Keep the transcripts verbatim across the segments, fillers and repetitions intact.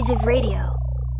Alternative Radio.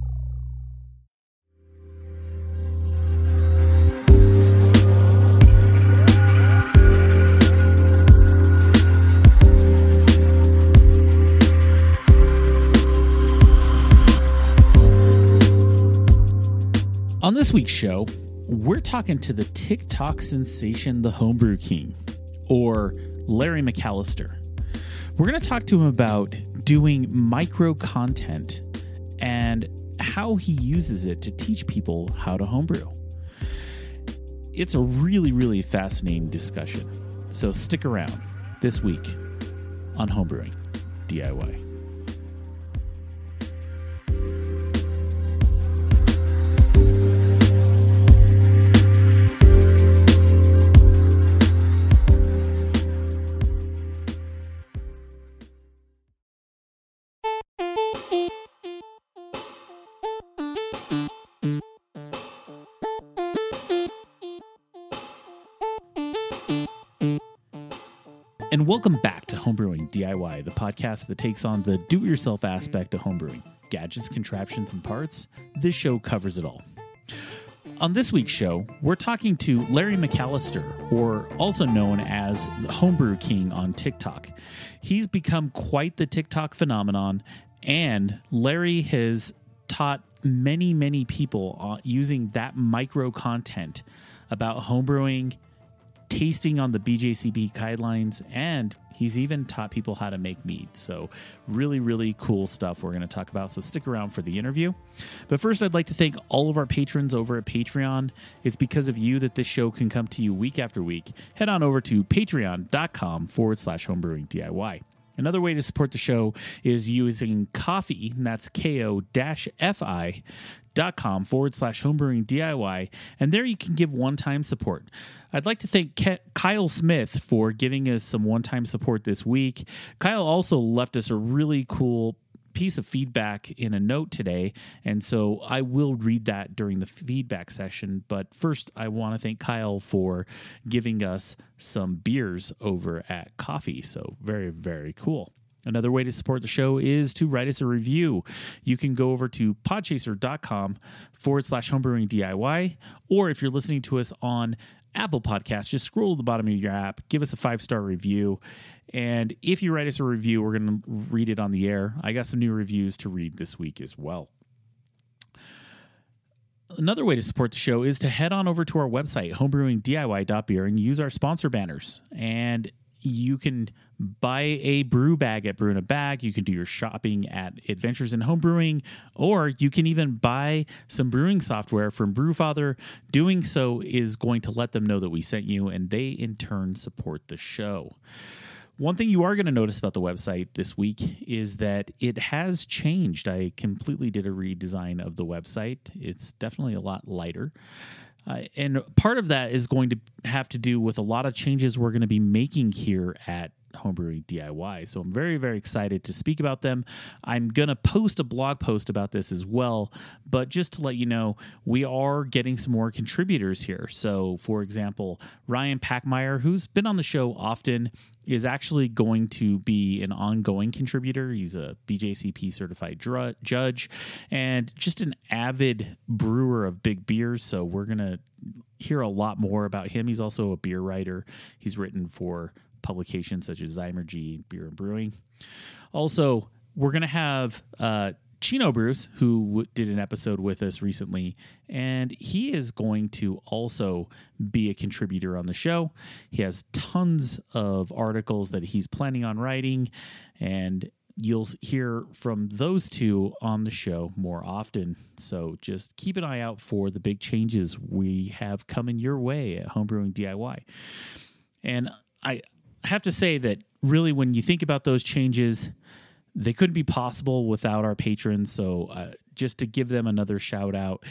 On this week's show, we're talking to the TikTok sensation, the Homebrew King, or Larry McAllister. We're going to talk to him about doing micro content and how he uses it to teach people how to homebrew. It's a really, really fascinating discussion. So stick around this week on Homebrewing D I Y. And welcome back to Homebrewing D I Y, the podcast that takes on the do-it-yourself aspect of homebrewing. Gadgets, contraptions, and parts. This show covers it all. On this week's show, we're talking to Larry McAllister, or also known as the Homebrew King on TikTok. He's become quite the TikTok phenomenon, and Larry has taught many, many people uh, using that micro content about homebrewing, tasting on the B J C P guidelines, and he's even taught people how to make mead. So really, really cool stuff we're going to talk about. So stick around for the interview. But first, I'd like to thank all of our patrons over at Patreon. It's because of you that this show can come to you week after week. Head on over to patreon.com forward slash homebrewing DIY. Another way to support the show is using Ko-fi, and that's ko-fi dot com forward slash homebrewing DIY, and there you can give one-time support. I'd like to thank Ke- Kyle Smith for giving us some one-time support this week. Kyle also left us a really cool piece of feedback in a note today, and so I will read that during the feedback session. But first, I want to thank Kyle for giving us some beers over at Ko-fi. So very, very cool. Another way to support the show is to write us a review. You can go over to podchaser.com forward slash homebrewing DIY, or if you're listening to us on Apple Podcasts, just scroll to the bottom of your app, give us a five-star review, and if you write us a review, we're going to read it on the air. I got some new reviews to read this week as well. Another way to support the show is to head on over to our website, homebrewing D I Y dot beer, and use our sponsor banners. And you can buy a brew bag at Brew in a Bag. You can do your shopping at Adventures in Homebrewing, or you can even buy some brewing software from Brewfather. Doing so is going to let them know that we sent you, and they in turn support the show. One thing you are going to notice about the website this week is that it has changed. I completely did a redesign of the website. It's definitely a lot lighter. Uh, and part of that is going to have to do with a lot of changes we're going to be making here at Homebrewing D I Y. So I'm very, very excited to speak about them. I'm going to post a blog post about this as well. But just to let you know, we are getting some more contributors here. So, for example, Ryan Packmeyer, who's been on the show often, is actually going to be an ongoing contributor. He's a B J C P certified dr- judge and just an avid brewer of big beers. So we're going to hear a lot more about him. He's also a beer writer. He's written for publications such as Zymergy, Beer and Brewing. Also, we're going to have uh, Chino Bruce, who w- did an episode with us recently, and he is going to also be a contributor on the show. He has tons of articles that he's planning on writing, and you'll hear from those two on the show more often. So just keep an eye out for the big changes we have coming your way at Homebrewing D I Y. And I have to say that really when you think about those changes, they couldn't be possible without our patrons. So uh, just to give them another shout out,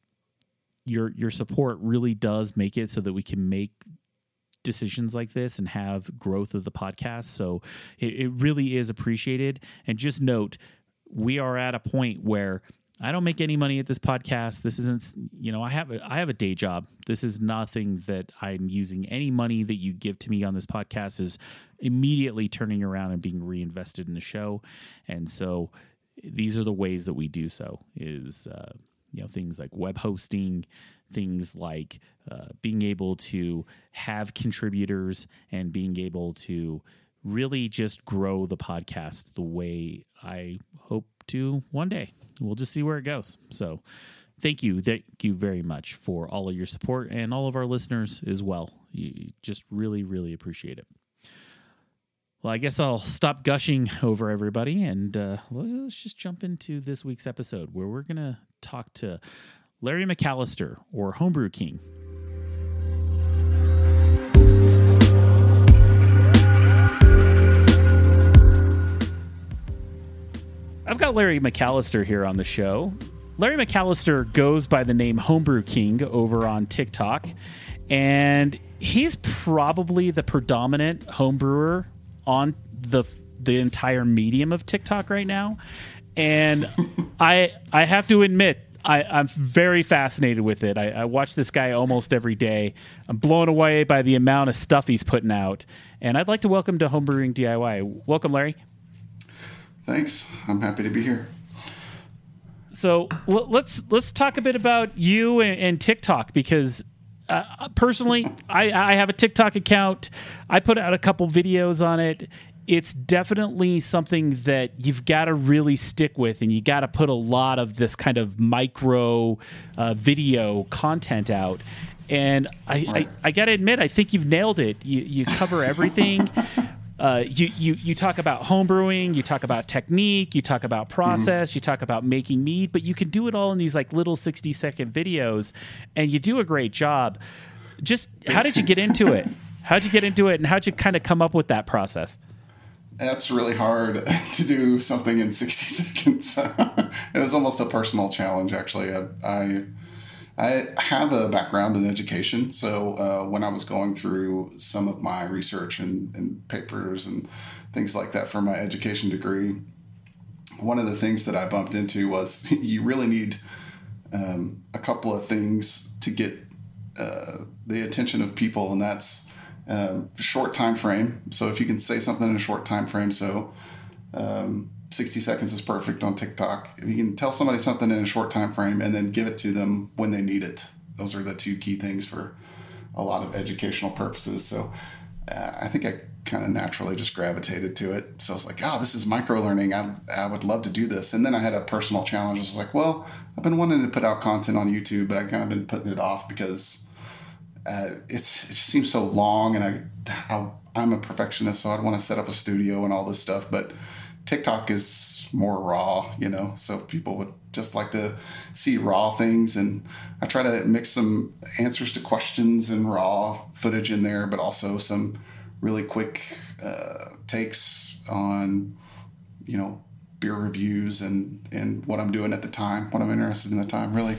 your your support really does make it so that we can make decisions like this and have growth of the podcast. So it, it really is appreciated. And just note, we are at a point where I don't make any money at this podcast. This isn't, you know, I have a, I have a day job. This is nothing that I'm using. Any money that you give to me on this podcast is immediately turning around and being reinvested in the show. And so these are the ways that we do so is, uh, you know, things like web hosting, things like uh, being able to have contributors and being able to really just grow the podcast the way I hope to one day. We'll just see where it goes. So thank you. Thank you very much for all of your support and all of our listeners as well. You just really, really appreciate it. Well, I guess I'll stop gushing over everybody and uh, let's, let's just jump into this week's episode where we're going to talk to Larry McAllister, or Homebrew King. I've got Larry McAllister here on the show. Larry McAllister goes by the name Homebrew King over on TikTok, and he's probably the predominant homebrewer on the the entire medium of TikTok right now. And I I have to admit, I, I'm very fascinated with it. I, I watch this guy almost every day. I'm blown away by the amount of stuff he's putting out. And I'd like to welcome to Homebrewing D I Y. Welcome, Larry. Thanks. I'm happy to be here. So l- let's let's talk a bit about you and, and TikTok, because uh, personally, I, I have a TikTok account. I put out a couple videos on it. It's definitely something that you've got to really stick with, and you got to put a lot of this kind of micro uh, video content out. And I, right. I, I got to admit, I think you've nailed it. You, you cover everything. Uh, you, you, you talk about homebrewing, you talk about technique, you talk about process, mm-hmm. you talk about making mead, but you can do it all in these like little sixty second videos, and you do a great job. Just how did you get into it? How'd you get into it, and how'd you kind of come up with that process? That's really hard to do something in sixty seconds. It was almost a personal challenge, actually. I, I, I have a background in education, so uh, when I was going through some of my research and, and papers and things like that for my education degree, one of the things that I bumped into was you really need um, a couple of things to get uh, the attention of people, and that's um, short time frame. So if you can say something in a short time frame, so um, sixty seconds is perfect on TikTok. If you can tell somebody something in a short time frame and then give it to them when they need it. Those are the two key things for a lot of educational purposes. So uh, I think I kind of naturally just gravitated to it. So I was like, oh, this is micro learning. I I would love to do this. And then I had a personal challenge. I was like, well, I've been wanting to put out content on YouTube, but I've kind of been putting it off because uh, it's it just seems so long. And I, how, I'm a perfectionist, so I'd want to set up a studio and all this stuff. But TikTok is more raw, you know, so people would just like to see raw things. And I try to mix some answers to questions and raw footage in there, but also some really quick uh, takes on, you know, beer reviews and, and what I'm doing at the time, what I'm interested in at the time, really.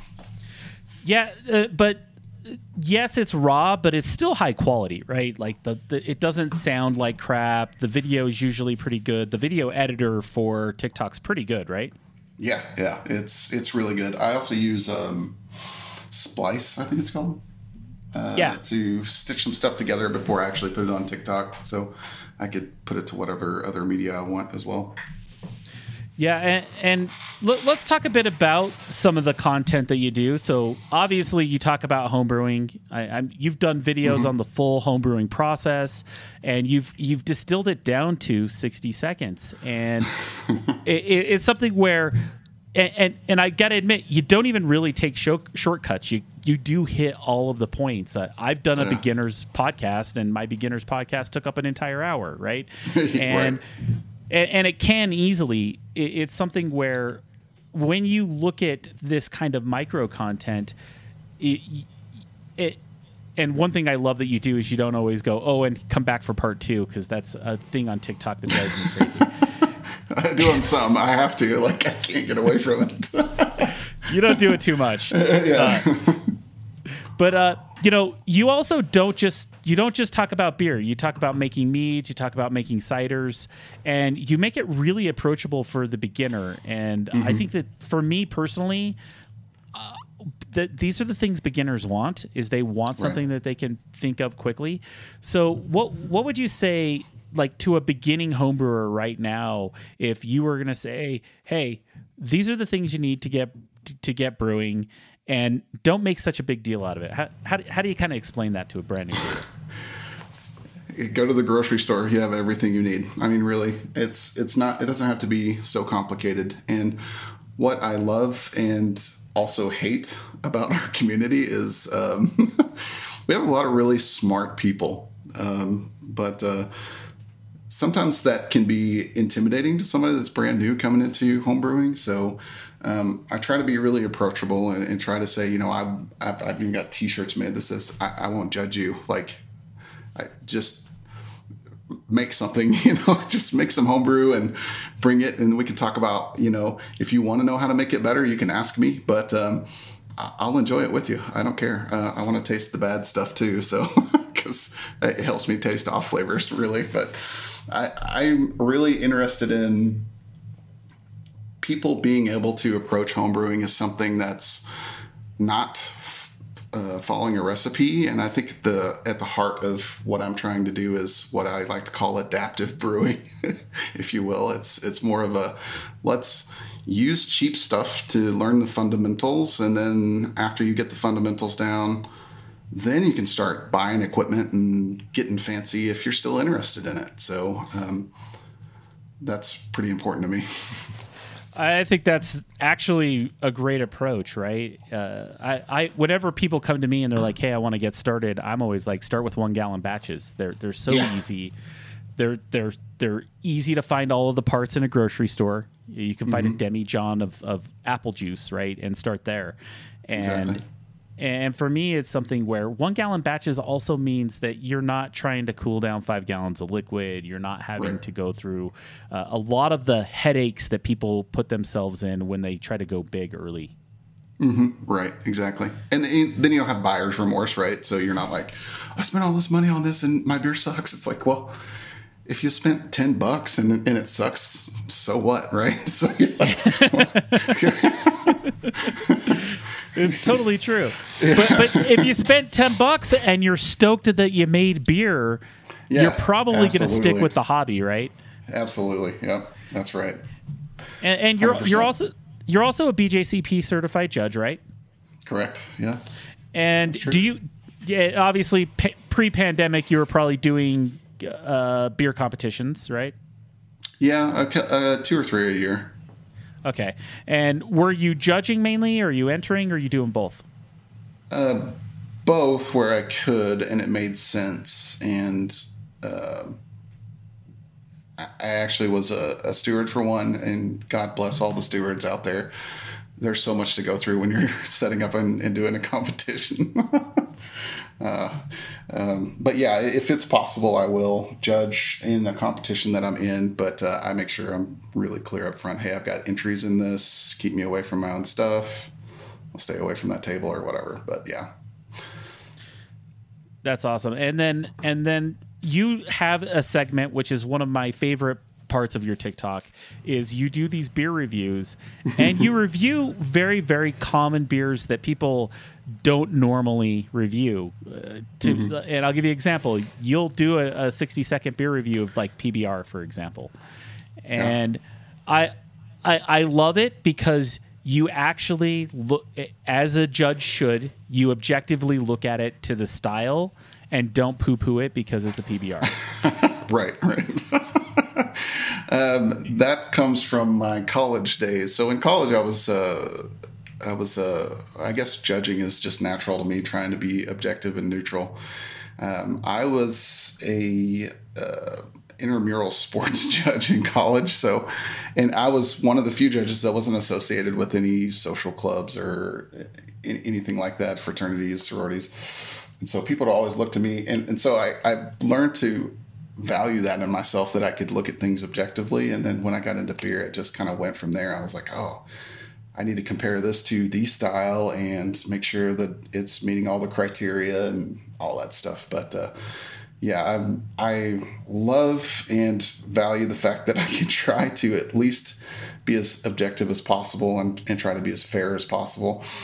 Yeah, uh, but yes, it's raw, but it's still high quality, right? Like the, the it doesn't sound like crap. The video is usually pretty good. The video editor for TikTok's pretty good, right? Yeah, yeah, it's it's really good. I also use um, Splice, I think it's called. Uh, yeah. To stitch some stuff together before I actually put it on TikTok, so I could put it to whatever other media I want as well. Yeah, and, and l- let's talk a bit about some of the content that you do. So obviously you talk about homebrewing. I, I'm, you've done videos mm-hmm. on the full homebrewing process, and you've you've distilled it down to sixty seconds. And it, it, it's something where, and, and, and I got to admit, you don't even really take show, shortcuts. You you do hit all of the points. Uh, I've done a yeah. beginner's podcast, and my beginner's podcast took up an entire hour, right? And... right. And, and it can easily. It, it's something where when you look at this kind of micro content, it, it, and one thing I love that you do is you don't always go, oh, and come back for part two, because that's a thing on TikTok that drives me crazy. I do on some. I have to. Like, I can't get away from it. You don't do it too much. Yeah. Uh, but, uh, you know, you also don't just you don't just talk about beer. You talk about making meads. You talk about making ciders, and you make it really approachable for the beginner. And mm-hmm. I think that for me personally, uh, th- these are the things beginners want. Is they want something Right. that they can think of quickly. So what what would you say, like, to a beginning homebrewer right now, if you were going to say, hey, these are the things you need to get to get brewing, and don't make such a big deal out of it? How how, how do you kind of explain that to a brand new brewer? Go to the grocery store. You have everything you need. I mean, really, it's it's not. It doesn't have to be so complicated. And what I love and also hate about our community is um, we have a lot of really smart people, um, but uh, sometimes that can be intimidating to somebody that's brand new coming into homebrewing. So um, I try to be really approachable and, and try to say, you know, I've, I've, I've even got T-shirts made that says, I, I won't judge you. Like, I just make something, you know, just make some homebrew and bring it, and we can talk about, you know, if you want to know how to make it better, you can ask me, but um, I'll enjoy it with you. I don't care. Uh, I want to taste the bad stuff too, so because it helps me taste off flavors, really. But I, I'm really interested in people being able to approach homebrewing as something that's not Uh, following a recipe, and I think the at the heart of what I'm trying to do is what I like to call adaptive brewing, if you will. It's it's more of a let's use cheap stuff to learn the fundamentals, and then after you get the fundamentals down, then you can start buying equipment and getting fancy if you're still interested in it. So um, that's pretty important to me. I think that's actually a great approach, right? Uh, I, I, whenever people come to me and they're like, "Hey, I want to get started," I'm always like, "Start with one gallon batches. They're they're so Yeah. easy. They're they're they're easy to find all of the parts in a grocery store. You can find Mm-hmm. a demijohn of of apple juice, right, and start there. And Exactly. and for me, it's something where one gallon batches also means that you're not trying to cool down five gallons of liquid. You're not having Right. to go through uh, a lot of the headaches that people put themselves in when they try to go big early. Right, exactly. And then then you don't have buyer's remorse, right? So you're not like, I spent all this money on this and my beer sucks. It's like, well, if you spent ten bucks and, and it sucks, so what, right? So you're like, It's totally true. But, but if you spent ten bucks and you're stoked that you made beer, Yeah, you're probably going to stick absolutely. with the hobby, right? absolutely. Yeah, that's right. And, and you're one hundred percent. you're also you're also a B J C P certified judge, right? Correct. Yes. And true. do you? Yeah, obviously, pa- pre-pandemic, you were probably doing uh, beer competitions, right? Yeah, a, cou- uh, two or three a year. Okay. And were you judging mainly, or are you entering, or are you doing both? Both where I could and it made sense. And uh, I I actually was a, a steward for one, and God bless all the stewards out there. There's so much to go through when you're setting up and, and doing a competition. uh, um, but yeah, if it's possible, I will judge in a competition that I'm in, but uh, I make sure I'm really clear up front. Hey, I've got entries in this. Keep me away from my own stuff. I'll stay away from that table or whatever. But yeah. That's awesome. And then and then you have a segment which is one of my favorite parts of your TikTok is you do these beer reviews and you review very very common beers that people don't normally review. Uh, to Mm-hmm. and I'll give you an example. You'll do a, a sixty second beer review of like P B R, for example. And I, I I love it because you actually look, as a judge should, you objectively look at it to the style and don't poo-poo it because it's a P B R. Right, right. um, that comes from my college days. So in college, I was, uh, I was, uh, I guess judging is just natural to me, trying to be objective and neutral. Um, I was a uh, intramural sports judge in college, so, and I was one of the few judges that wasn't associated with any social clubs or anything like that, fraternities, sororities. And so people would always look to me. And, and so I, I learned to value that in myself, that I could look at things objectively. And then when I got into beer, it just kind of went from there. I was like, oh, I need to compare this to the style and make sure that it's meeting all the criteria and all that stuff. But uh, yeah, I, I love and value the fact that I can try to at least be as objective as possible and, and try to be as fair as possible.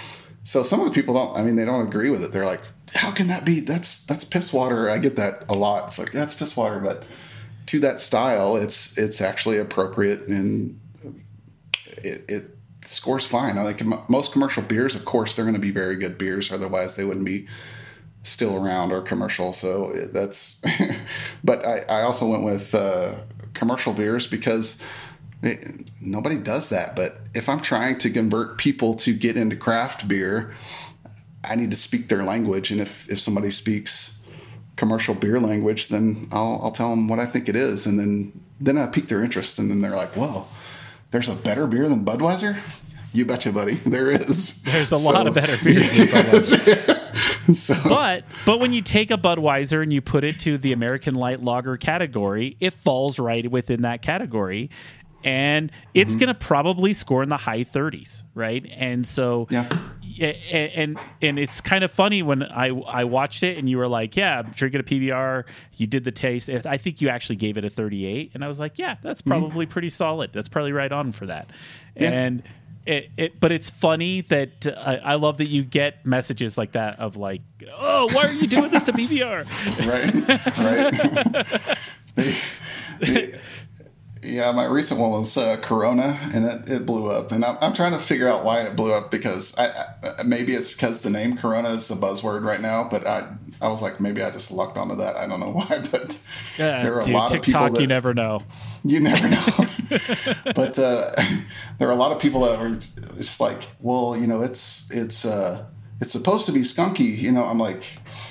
so some of the people don't, I mean, they don't agree with it. They're like, how can that be? That's, that's piss water. I get that a lot. It's like, that's piss water. But to that style, it's, it's actually appropriate, and it, it scores fine. I like most commercial beers, of course, they're going to be very good beers. Otherwise they wouldn't be still around or commercial. So that's, but I, I also went with uh, commercial beers because it, nobody does that. But if I'm trying to convert people to get into craft beer, I need to speak their language. And if, if somebody speaks commercial beer language, then I'll, I'll tell them what I think it is. And then, then I pique their interest. And then they're like, whoa, there's a better beer than Budweiser? You betcha, buddy. There is. There's a so, lot of better beers than Budweiser. So. But but when you take a Budweiser and you put it to the American Light Lager category, it falls right within that category, and it's mm-hmm. going to probably score in the high thirties, right? And so, yeah. and, and and it's kind of funny when I I watched it and you were like, yeah, I'm drinking a P B R. You did the taste. I think you actually gave it a thirty-eight, and I was like, yeah, that's probably mm-hmm. pretty solid. That's probably right on for that, yeah. and. It, it, but it's funny that uh, I love that you get messages like that of like, oh, why are you doing this to P B R? Right, right. they, they, yeah, my recent one was uh, Corona, and it, it blew up. And I'm, I'm trying to figure out why it blew up, because I, I, maybe it's because the name Corona is a buzzword right now. But I, I was like, maybe I just lucked onto that. I don't know why, but uh, there are a dude, lot TikTok, of people that, you never know. You never know. But uh, there are a lot of people that were just like, well, you know, it's it's uh, it's supposed to be skunky. You know, I'm like,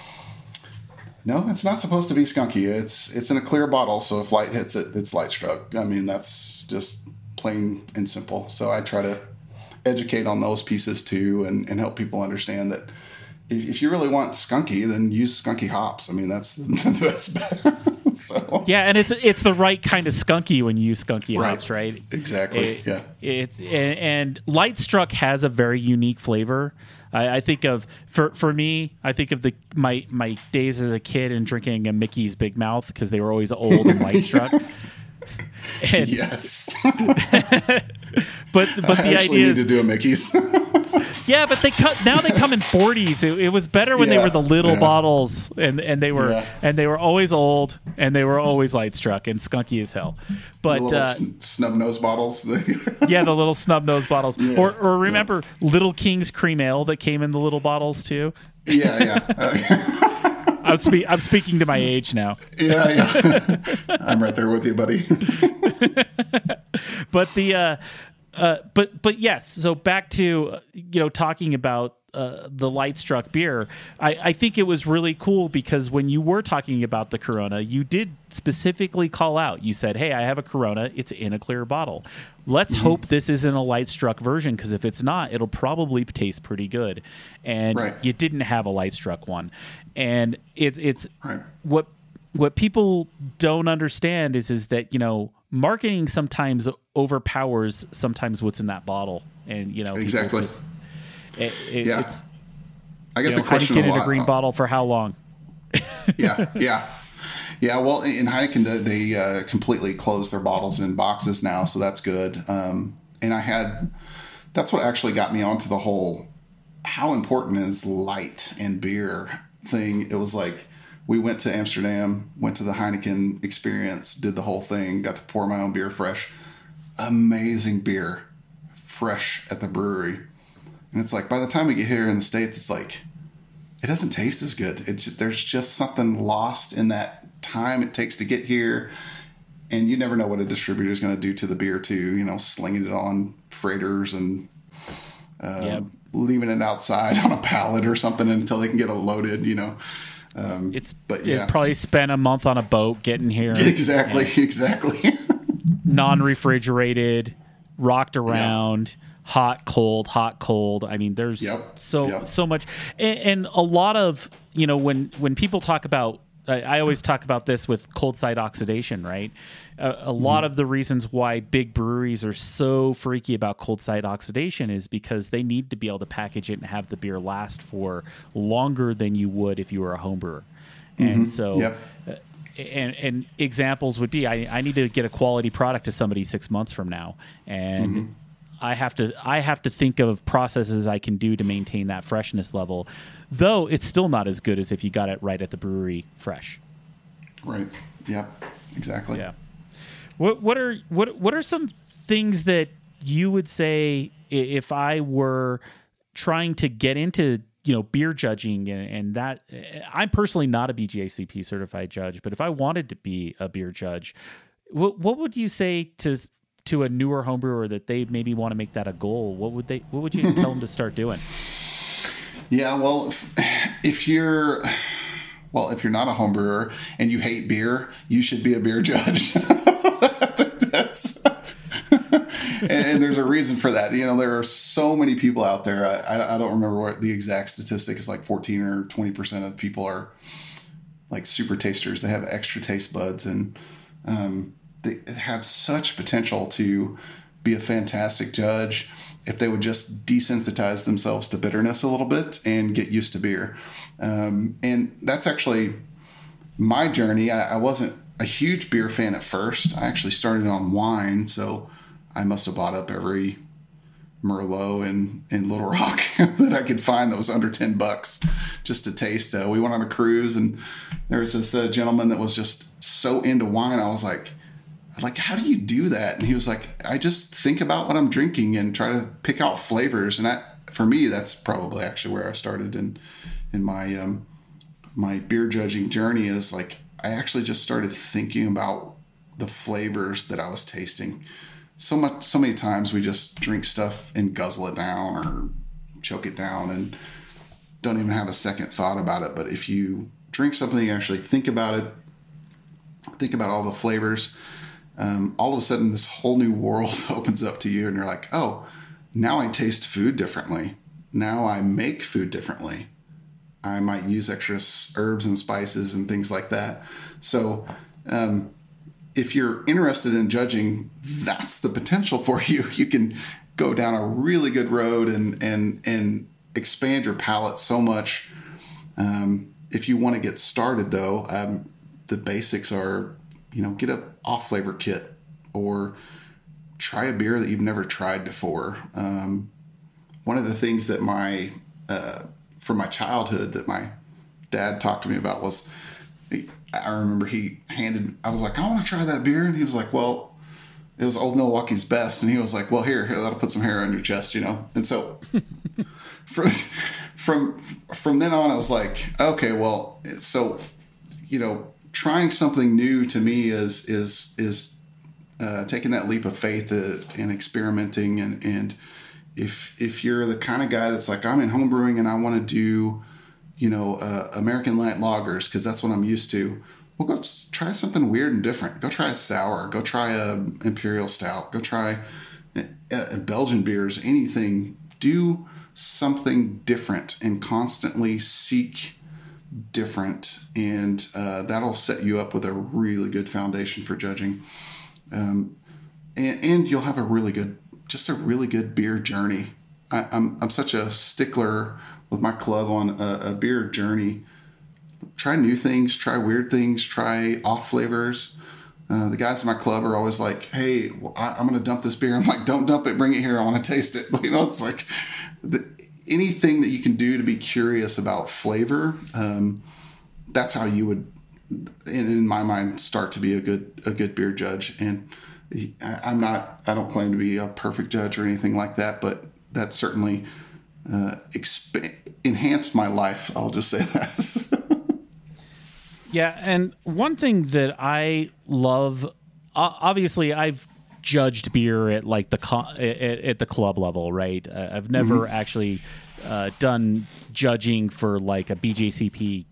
no, it's not supposed to be skunky. It's it's in a clear bottle, so if light hits it, it's light struck. I mean, that's just plain and simple. So I try to educate on those pieces too, and, and help people understand that if, if you really want skunky, then use skunky hops. I mean, that's the, the best bet. So. Yeah, and it's it's the right kind of skunky when you use skunky right. hops, right? Exactly. It, yeah. It's and, and Light Struck has a very unique flavor. I, I think of for for me, I think of the my my days as a kid and drinking a Mickey's Big Mouth because they were always old and light struck. And, yes. but but I the actually idea need is to do a Mickey's. yeah, but they cut now they come in forties. It, it was better when yeah, they were the little yeah. bottles, and, and they were yeah. and they were always old, and they were always light struck and skunky as hell. But the little uh, snub nose bottles. yeah, the little snub nose bottles. Yeah, or or remember yeah. Little King's Cream Ale that came in the little bottles too. Yeah, yeah. Uh, I'm, spe- I'm speaking to my age now. Yeah, yeah. I'm right there with you, buddy. But the, uh, uh, but but yes. So back to uh, you know talking about uh, the Light Struck beer. I, I think it was really cool because when you were talking about the Corona, you did specifically call out. You said, "Hey, I have a Corona. It's in a clear bottle. Let's mm-hmm. hope this isn't a Light Struck version, because if it's not, it'll probably taste pretty good." And right. you didn't have a Light Struck one, and it's it's right. what what people don't understand is is that you know marketing sometimes overpowers sometimes what's in that bottle, and you know exactly. Just, it, it, yeah, it's, I get you the know, question Heineken a lot. in a green bottle for how long? yeah, yeah. Yeah, well, in Heineken, they uh, completely closed their bottles in boxes now, so that's good. Um, and I had, that's what actually got me onto the whole, how important is light in beer thing. It was like, we went to Amsterdam, went to the Heineken experience, did the whole thing, got to pour my own beer fresh. Amazing beer, fresh at the brewery. And it's like, by the time we get here in the States, it's like, it doesn't taste as good. It just, there's just something lost in that time it takes to get here, and you never know what a distributor is going to do to the beer too, you know, slinging it on freighters and uh, yep. leaving it outside on a pallet or something until they can get it loaded, you know. Um, it's but yeah, it probably spent a month on a boat getting here. Exactly, exactly. Non-refrigerated, rocked around, yeah. hot, cold, hot, cold. I mean, there's yep. so yep. so much, and, and a lot of you know when when people talk about. I always talk about this with cold side oxidation, right? A, a lot mm-hmm. of the reasons why big breweries are so freaky about cold side oxidation is because they need to be able to package it and have the beer last for longer than you would if you were a home brewer. Mm-hmm. And so, yep. uh, and, and examples would be, I, I need to get a quality product to somebody six months from now. And mm-hmm. I have to I have to think of processes I can do to maintain that freshness level, though it's still not as good as if you got it right at the brewery fresh. Right. Yep. Exactly. Yeah. What what are what what are some things that you would say if I were trying to get into, you know, beer judging and, and that I'm personally not a B J C P certified judge, but if I wanted to be a beer judge, what what would you say to to a newer homebrewer that they maybe want to make that a goal? What would they what would you tell them to start doing? Yeah, well, if, if you're well, if you're not a homebrewer and you hate beer, you should be a beer judge. That's and, and there's a reason for that. You know, there are so many people out there. I, I don't remember what the exact statistic is, like fourteen or twenty percent of people are like super tasters. They have extra taste buds, and um, they have such potential to be a fantastic judge if they would just desensitize themselves to bitterness a little bit and get used to beer. Um, and that's actually my journey. I, I wasn't a huge beer fan at first. I actually started on wine, so I must have bought up every Merlot in, in Little Rock that I could find that was under ten bucks just to taste. Uh, we went on a cruise, and there was this uh, gentleman that was just so into wine. I was like, like, how do you do that? And he was like, I just think about what I'm drinking and try to pick out flavors. And that, for me, that's probably actually where I started in, in my, um, my beer judging journey. Is like, I actually just started thinking about the flavors that I was tasting. So much, so many times we just drink stuff and guzzle it down or choke it down and don't even have a second thought about it. But if you drink something, you actually think about it, think about all the flavors, um, all of a sudden this whole new world opens up to you, and you're like, oh, now I taste food differently. Now I make food differently. I might use extra herbs and spices and things like that. So, um, if you're interested in judging, that's the potential for you. You can go down a really good road and and and expand your palate so much. Um, if you want to get started, though, um, the basics are, you know, get a off flavor kit or try a beer that you've never tried before. Um, one of the things that my uh, from my childhood that my dad talked to me about was, I remember he handed, I was like, I want to try that beer. And he was like, well, it was Old Milwaukee's Best. And he was like, well, here, here, that'll put some hair on your chest, you know? And so from, from, from then on, I was like, okay, well, so, you know, trying something new to me is, is, is, uh, taking that leap of faith uh, and experimenting. And, and if, if you're the kind of guy that's like, I'm in homebrewing and I want to do, you know, uh, American light lagers, because that's what I'm used to. Well, go try something weird and different. Go try a sour. Go try a imperial stout. Go try a, a Belgian beers. Anything. Do something different and constantly seek different, and uh, that'll set you up with a really good foundation for judging. Um, and, and you'll have a really good, just a really good beer journey. I, I'm I'm such a stickler with my club on a, a beer journey. Try new things, try weird things, try off flavors. Uh, the guys in my club are always like, hey, well, I, I'm going to dump this beer. I'm like, don't dump it, bring it here. I want to taste it. You know, it's like the, anything that you can do to be curious about flavor. Um, that's how you would, in, in my mind, start to be a good, a good beer judge. And I, I'm not, I don't claim to be a perfect judge or anything like that, but that certainly uh, exp- enhanced my life. I'll just say that. Yeah, and one thing that I love, obviously, I've judged beer at like the co- at, at the club level, right? Uh, I've never mm-hmm. actually uh, done judging for like a B J C P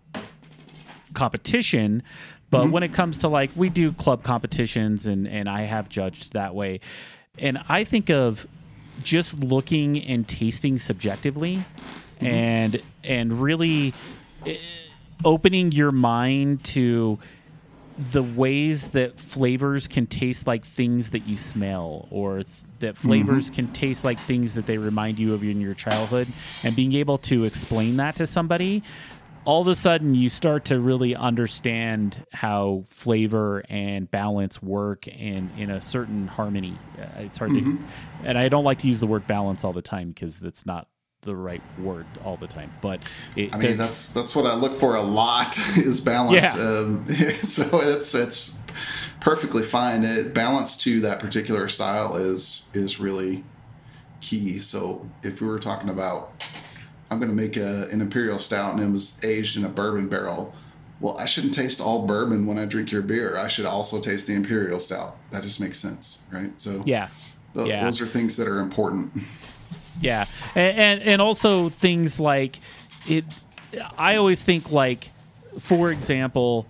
competition, but mm-hmm. when it comes to like we do club competitions, and and I have judged that way, and I think of just looking and tasting subjectively, mm-hmm. and and really. It, opening your mind to the ways that flavors can taste like things that you smell, or th- that flavors mm-hmm. can taste like things that they remind you of in your childhood, and being able to explain that to somebody, all of a sudden you start to really understand how flavor and balance work and in a certain harmony. Uh, it's hard mm-hmm. to, and I don't like to use the word balance all the time because that's not the right word all the time. But it, I mean, that's that's what I look for a lot is balance. Yeah. Um, so it's it's perfectly fine. It, balance to that particular style is is really key. So if we were talking about, I'm going to make a, an imperial stout and it was aged in a bourbon barrel. Well, I shouldn't taste all bourbon when I drink your beer. I should also taste the imperial stout. That just makes sense, right? So yeah, th- yeah. those are things that are important. Yeah, and, and and also things like it. I always think like, for example,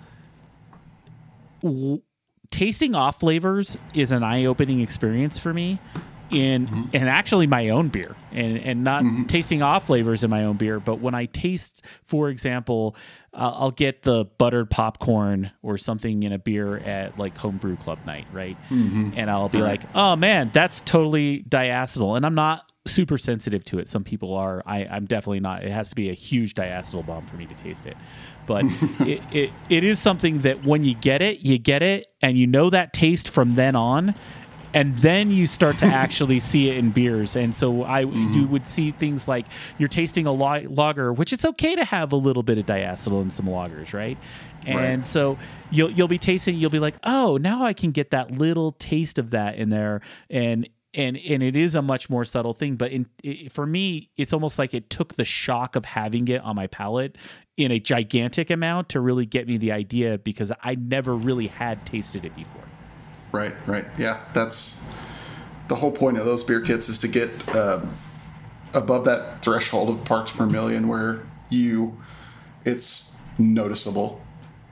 w- tasting off flavors is an eye-opening experience for me. In mm-hmm. and actually my own beer and and not mm-hmm. tasting off flavors in my own beer, but when I taste, for example, uh, I'll get the buttered popcorn or something in a beer at like homebrew club night, right? Mm-hmm. And I'll be right. like, oh man, that's totally diacetyl, and I'm not super sensitive to it. Some people are. I, I'm definitely not. It has to be a huge diacetyl bomb for me to taste it, but it, it it is something that when you get it, you get it, and you know that taste from then on. And then you start to actually see it in beers. And so I, mm-hmm. you would see things like you're tasting a lo- lager, which it's okay to have a little bit of diacetyl in some lagers, right? And right. so you'll you'll be tasting, you'll be like, oh, now I can get that little taste of that in there. And and and it is a much more subtle thing. But in, it, for me, it's almost like it took the shock of having it on my palate in a gigantic amount to really get me the idea, because I never really had tasted it before. Right, right. Yeah, that's the whole point of those beer kits, is to get um, above that threshold of parts per million where you, it's noticeable.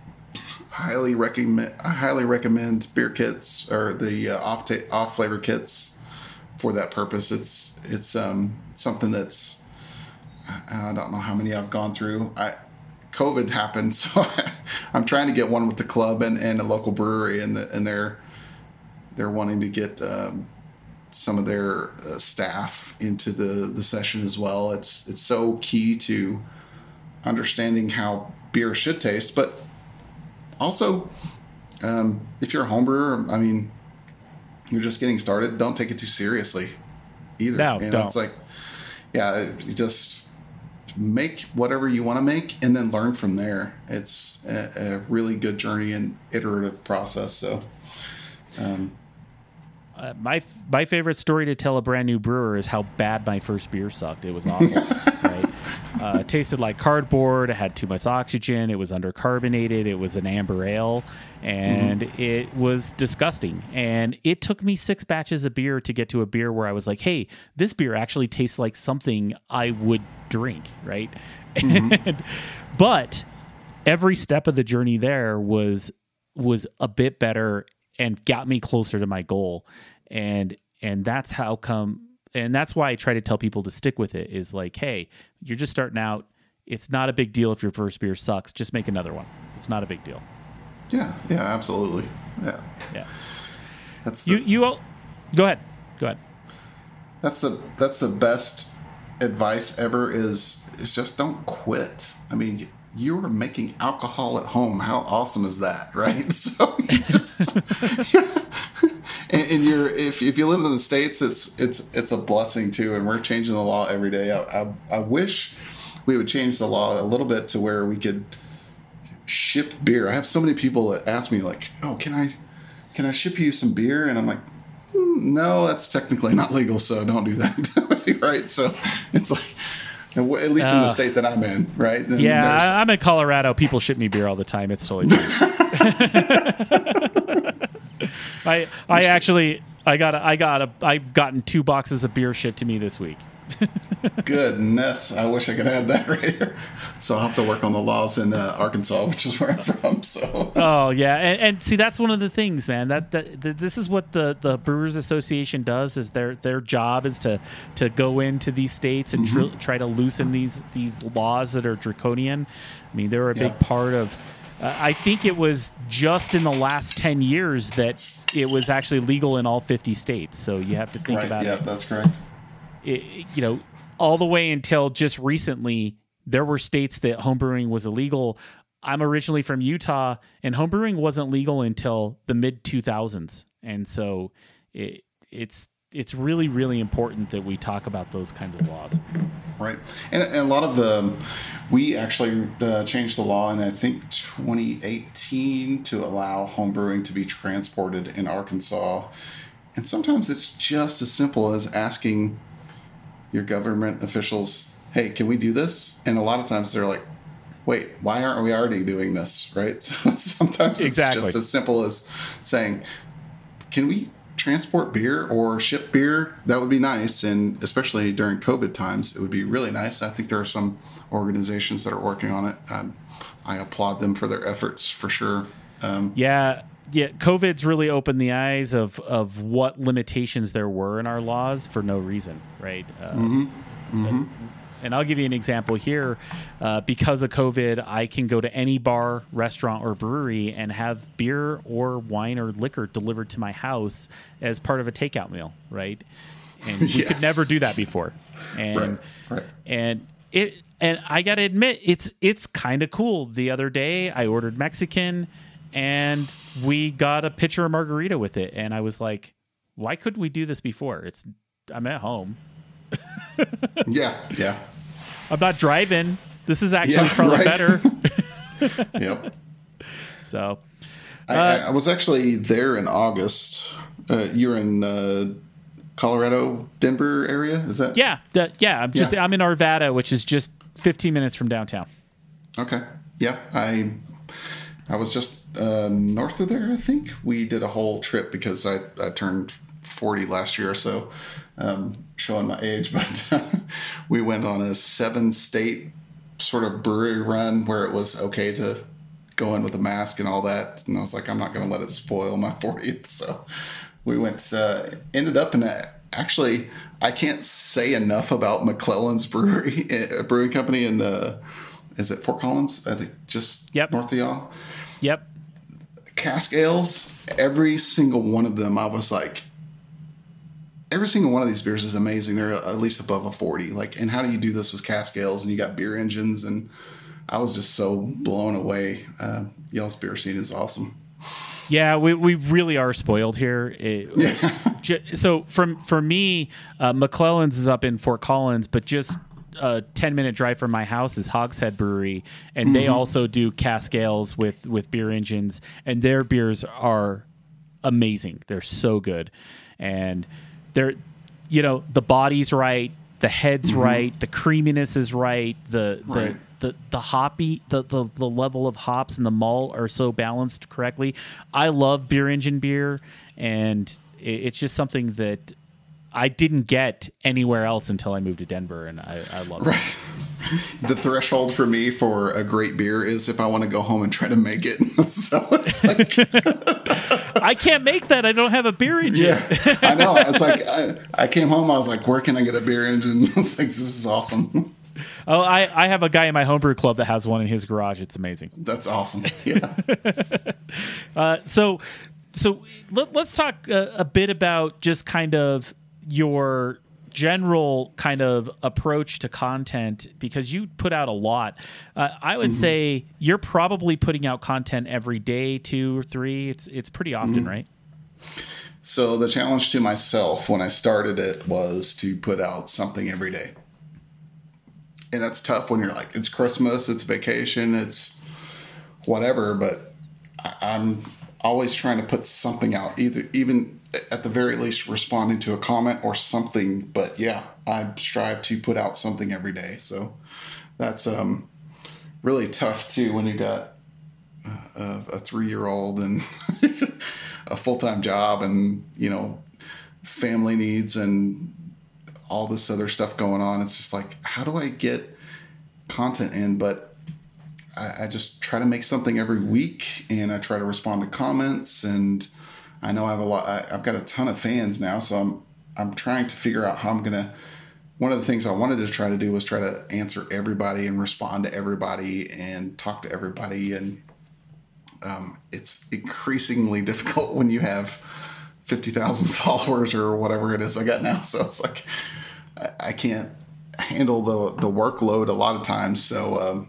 Highly recommend. I highly recommend beer kits or the uh, off ta- off flavor kits for that purpose. It's it's um, something that's, I don't know how many I've gone through. I COVID happened, so I, I'm trying to get one with the club and, and a local brewery, and the, and they're. They're wanting to get um, some of their uh, staff into the, the session as well. It's it's so key to understanding how beer should taste, but also um, if you're a home brewer, I mean, you're just getting started. Don't take it too seriously either. No, you know, don't. It's like, yeah, you just make whatever you want to make and then learn from there. It's a, a really good journey and iterative process. So. Um, Uh, my my favorite story to tell a brand new brewer is how bad my first beer sucked. It was awful. Right? Uh, it tasted like cardboard. It had too much oxygen. It was undercarbonated. It was an amber ale, and mm-hmm. it was disgusting. And it took me six batches of beer to get to a beer where I was like, "Hey, this beer actually tastes like something I would drink." Right? Mm-hmm. And, but every step of the journey there was was a bit better and got me closer to my goal. And and that's how come, and that's why I try to tell people to stick with it, is like, hey, you're just starting out. It's not a big deal if your first beer sucks. Just make another one. It's not a big deal. Yeah, yeah, absolutely. Yeah. Yeah. That's the, you you all, go ahead. Go ahead. That's the that's the best advice ever, is is just don't quit. I mean, you were making alcohol at home. How awesome is that, right? So you just and, and you're if if you live in the States, it's it's it's a blessing too. And we're changing the law every day. I, I I wish we would change the law a little bit to where we could ship beer. I have so many people that ask me like, "Oh, can I can I ship you some beer?" And I'm like, mm, "No, that's technically not legal, so don't do that." Right? So it's like, at least in the uh, state that I'm in, right? And yeah, I, I'm in Colorado. People ship me beer all the time. It's totally fine. I I actually I got a, I got a I've gotten two boxes of beer shipped to me this week. Goodness, I wish I could have that right here. So I'll have to work on the laws in uh, Arkansas, which is where I'm from. So. Oh yeah, and, and see, that's one of the things, man. That, that, that this is what the, the Brewers Association does. Is their their job is to to go into these states and mm-hmm. tr- try to loosen these these laws that are draconian. I mean, they're a big yeah. part of. Uh, I think it was just in the last ten years that it was actually legal in all fifty states. So you have to think right, about yeah, it. Yeah, that's correct. It, you know, all the way until just recently, there were states that homebrewing was illegal. I'm originally from Utah, and homebrewing wasn't legal until the mid two thousands. And so it, it's it's really, really important that we talk about those kinds of laws. Right. And, and a lot of the, we actually uh, changed the law in, I think, twenty eighteen to allow homebrewing to be transported in Arkansas. And sometimes it's just as simple as asking your government officials, hey, can we do this? And a lot of times they're like, wait, why aren't we already doing this? Right. So sometimes it's exactly. just as simple as saying, can we transport beer or ship beer? That would be nice. And especially during COVID times, it would be really nice. I think there are some organizations that are working on it. Um, I applaud them for their efforts for sure. Um, yeah. Yeah. COVID's really opened the eyes of, of what limitations there were in our laws for no reason. Right. Uh, mm-hmm. Mm-hmm. And I'll give you an example here. Uh, because of COVID, I can go to any bar, restaurant, or brewery and have beer or wine or liquor delivered to my house as part of a takeout meal, right? And we yes. could never do that before. And right. Right. and it and I got to admit, it's it's kind of cool. The other day, I ordered Mexican, and we got a pitcher of margarita with it, and I was like, "Why couldn't we do this before? It's I'm at home." yeah, yeah. I'm not driving. This is actually yeah, probably right. better. Yep. So, uh, I, I was actually there in August. Uh, you're in uh, Colorado, Denver area, is that? Yeah, that, yeah. I'm just yeah. I'm in Arvada, which is just fifteen minutes from downtown. Okay. Yeah, I I was just uh, north of there. I think we did a whole trip because I I turned forty last year or so. Um, showing my age, but uh, we went on a seven state sort of brewery run where it was okay to go in with a mask and all that. And I was like, I'm not going to let it spoil my fortieth. So we went, uh, ended up in a, actually, I can't say enough about McClelland's brewery, a brewing company in the, is it Fort Collins? I think just yep. north of y'all. Yep. Cask ales, every single one of them, I was like, every single one of these beers is amazing. They're at least above a forty. Like, and how do you do this with cask ales? And you got beer engines, and I was just so blown away. Uh, y'all's beer scene is awesome. Yeah, we, we really are spoiled here. It, yeah. So from for me, uh, McClelland's is up in Fort Collins, but just a ten minute drive from my house is Hogshead Brewery, and mm-hmm. they also do cask ales with with beer engines, and their beers are amazing. They're so good, and they're, you know, the body's right, the head's mm-hmm. right, the creaminess is right, the the right. the, the hoppy, the, the the level of hops and the malt are so balanced correctly. I love beer engine beer, and it, it's just something that I didn't get anywhere else until I moved to Denver, and I, I love right. it. The threshold for me for a great beer is if I want to go home and try to make it. So it's like I can't make that. I don't have a beer engine. Yeah, I know. It's like I, I came home. I was like, where can I get a beer engine? I was like, this is awesome. Oh, I, I have a guy in my homebrew club that has one in his garage. It's amazing. That's awesome. Yeah. uh, so so let, let's talk a, a bit about just kind of your general kind of approach to content, because you put out a lot. Uh, I would mm-hmm. say you're probably putting out content every day, two or three. It's it's pretty often, mm-hmm. right? So the challenge to myself when I started it was to put out something every day. And that's tough when you're like, it's Christmas, it's vacation, it's whatever, but I, I'm always trying to put something out, either even at the very least responding to a comment or something. But yeah, I strive to put out something every day. So that's um, really tough too when you got a, a three-year-old and a full-time job and, you know, family needs and all this other stuff going on. It's just like, how do I get content in? But I, I just try to make something every week, and I try to respond to comments, and I know I have a lot, I, I've got a ton of fans now, so I'm, I'm trying to figure out how I'm going to, one of the things I wanted to try to do was try to answer everybody and respond to everybody and talk to everybody. And um, it's increasingly difficult when you have fifty thousand followers or whatever it is I got now. So it's like, I, I can't, handle the the workload a lot of times. So um,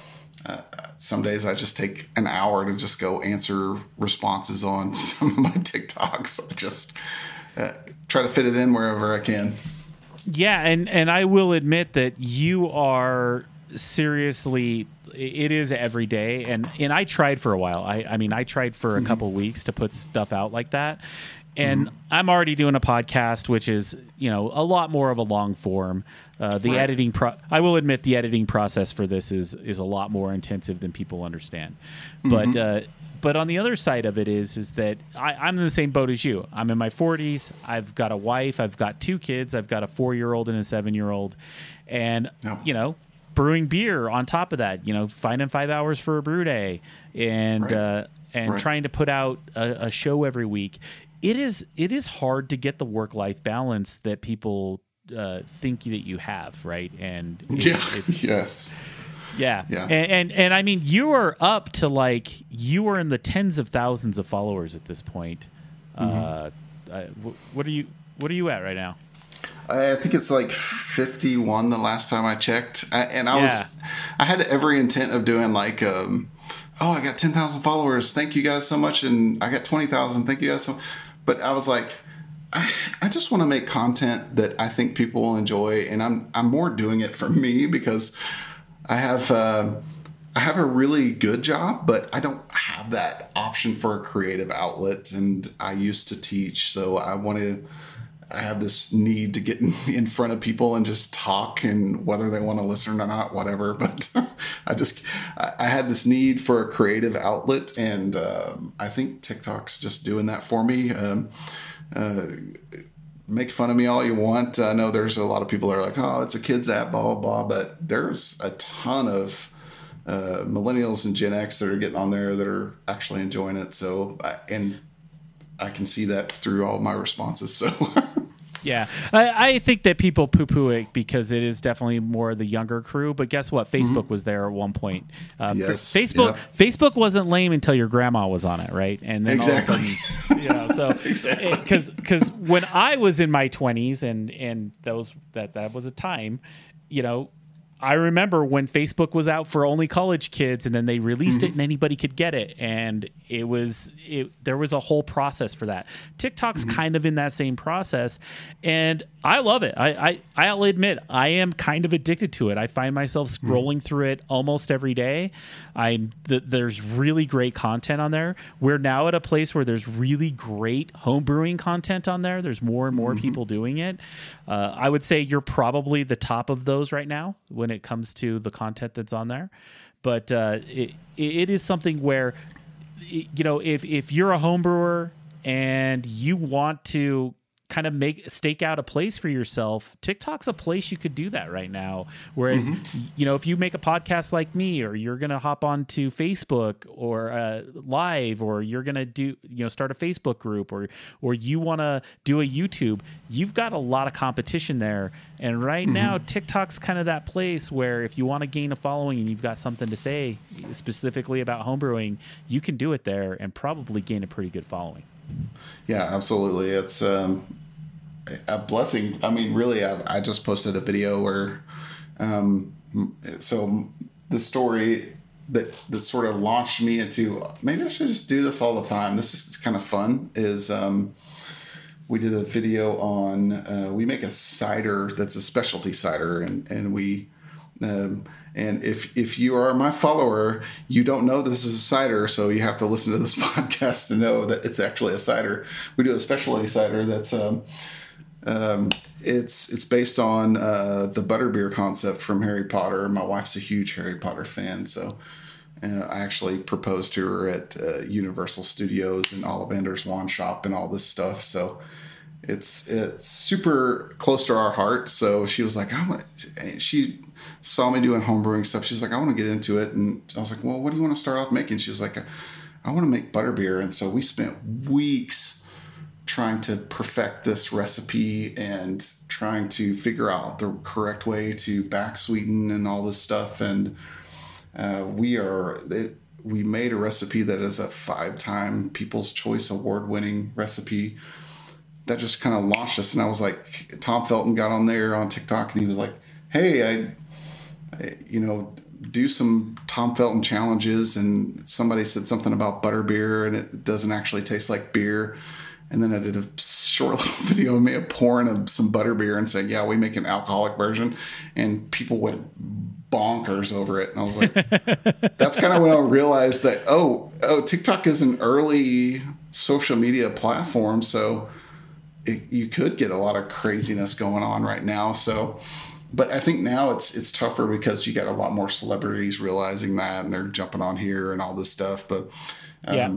uh, some days I just take an hour to just go answer responses on some of my TikToks. I just uh, try to fit it in wherever I can. Yeah, and and I will admit that you are seriously. It is every day, and and I tried for a while. I I mean, I tried for a mm-hmm. couple weeks to put stuff out like that. And mm-hmm. I'm already doing a podcast, which is, you know, a lot more of a long form. Uh, the right. editing, pro- I will admit, the editing process for this is is a lot more intensive than people understand. Mm-hmm. But uh, but on the other side of it is is that I, I'm in the same boat as you. I'm in my forties. I've got a wife. I've got two kids. I've got a four year old and a seven year old, and yep. you know, brewing beer on top of that. You know, finding five hours for a brew day, and right. uh, and right. trying to put out a, a show every week. It is it is hard to get the work-life balance that people uh, think that you have, right? And it, yeah, it's, yes, yeah, yeah, and, and and I mean, you are up to like you are in the tens of thousands of followers at this point. Mm-hmm. Uh, uh, what are you What are you at right now? I think it's like fifty-one the last time I checked, I, and I yeah. was I had every intent of doing like. Um, oh, I got ten thousand followers. Thank you guys so much. And I got twenty thousand. Thank you guys so much. But I was like, I, I just want to make content that I think people will enjoy. And I'm I'm more doing it for me because I have uh, I have a really good job, but I don't have that option for a creative outlet. And I used to teach. So I want to I have this need to get in, in front of people and just talk, and whether they want to listen or not, whatever. But I just, I, I had this need for a creative outlet, and um, I think TikTok's just doing that for me. Um, uh, make fun of me all you want. I know there's a lot of people that are like, oh, it's a kid's app, blah, blah, blah. But there's a ton of uh, millennials and Gen X that are getting on there that are actually enjoying it. So, I, and I can see that through all my responses. So, yeah, I, I think that people poo-poo it because it is definitely more the younger crew. But guess what? Facebook mm-hmm. was there at one point. Um, yes, Facebook yeah. Facebook wasn't lame until your grandma was on it, right? And then exactly. all of a sudden, you know, so exactly because because when I was in my twenties and and those that that was a time, you know. I remember when Facebook was out for only college kids, and then they released mm-hmm. it and anybody could get it. And it was, it, there was a whole process for that. TikTok's mm-hmm. kind of in that same process. And I love it. I, I, I'll admit I am kind of addicted to it. I find myself scrolling mm-hmm. through it almost every day. I'm th- there's really great content on there. We're now at a place where there's really great home brewing content on there. There's more and more mm-hmm. people doing it. Uh, I would say you're probably the top of those right now when it comes to the content that's on there. But uh, it, it is something where, you know, if, if you're a home brewer and you want to kind of make stake out a place for yourself, TikTok's a place you could do that right now. Whereas, mm-hmm. you know, if you make a podcast like me, or you're going to hop onto Facebook or uh, live, or you're going to do, you know, start a Facebook group, or, or you want to do a YouTube, you've got a lot of competition there. And right mm-hmm. now, TikTok's kind of that place where if you want to gain a following and you've got something to say specifically about homebrewing, you can do it there and probably gain a pretty good following. Yeah, absolutely. It's um, a blessing. I mean, really, I, I just posted a video where, um, so the story that, that sort of launched me into, maybe I should just do this all the time. This is kind of fun, is um, we did a video on, uh, we make a cider that's a specialty cider, and, and we, um, and if if you are my follower, you don't know this is a cider, so you have to listen to this podcast to know that it's actually a cider. We do a specialty cider that's um, um, it's it's based on uh, the butterbeer concept from Harry Potter. My wife's a huge Harry Potter fan, so uh, I actually proposed to her at uh, Universal Studios and Ollivander's Wand Shop and all this stuff. So it's it's super close to our heart. So she was like, I want. She saw me doing homebrewing stuff. She's like, I want to get into it. And I was like, well, what do you want to start off making? She was like, I want to make butterbeer. And so we spent weeks trying to perfect this recipe and trying to figure out the correct way to back sweeten and all this stuff. And uh, we are, it, we made a recipe that is a five-time People's Choice Award-winning recipe that just kind of launched us. And I was like, Tom Felton got on there on TikTok and he was like, hey, I, I, you know, do some Tom Felton challenges, and somebody said something about butterbeer, and it doesn't actually taste like beer. And then I did a short little video of me pouring a, some butterbeer and saying, yeah, we make an alcoholic version. And people went bonkers over it. And I was like, that's kind of when I realized that, oh, oh, TikTok is an early social media platform. So it, you could get a lot of craziness going on right now. So, but I think now it's it's tougher because you got a lot more celebrities realizing that, and they're jumping on here and all this stuff. But, um, yeah.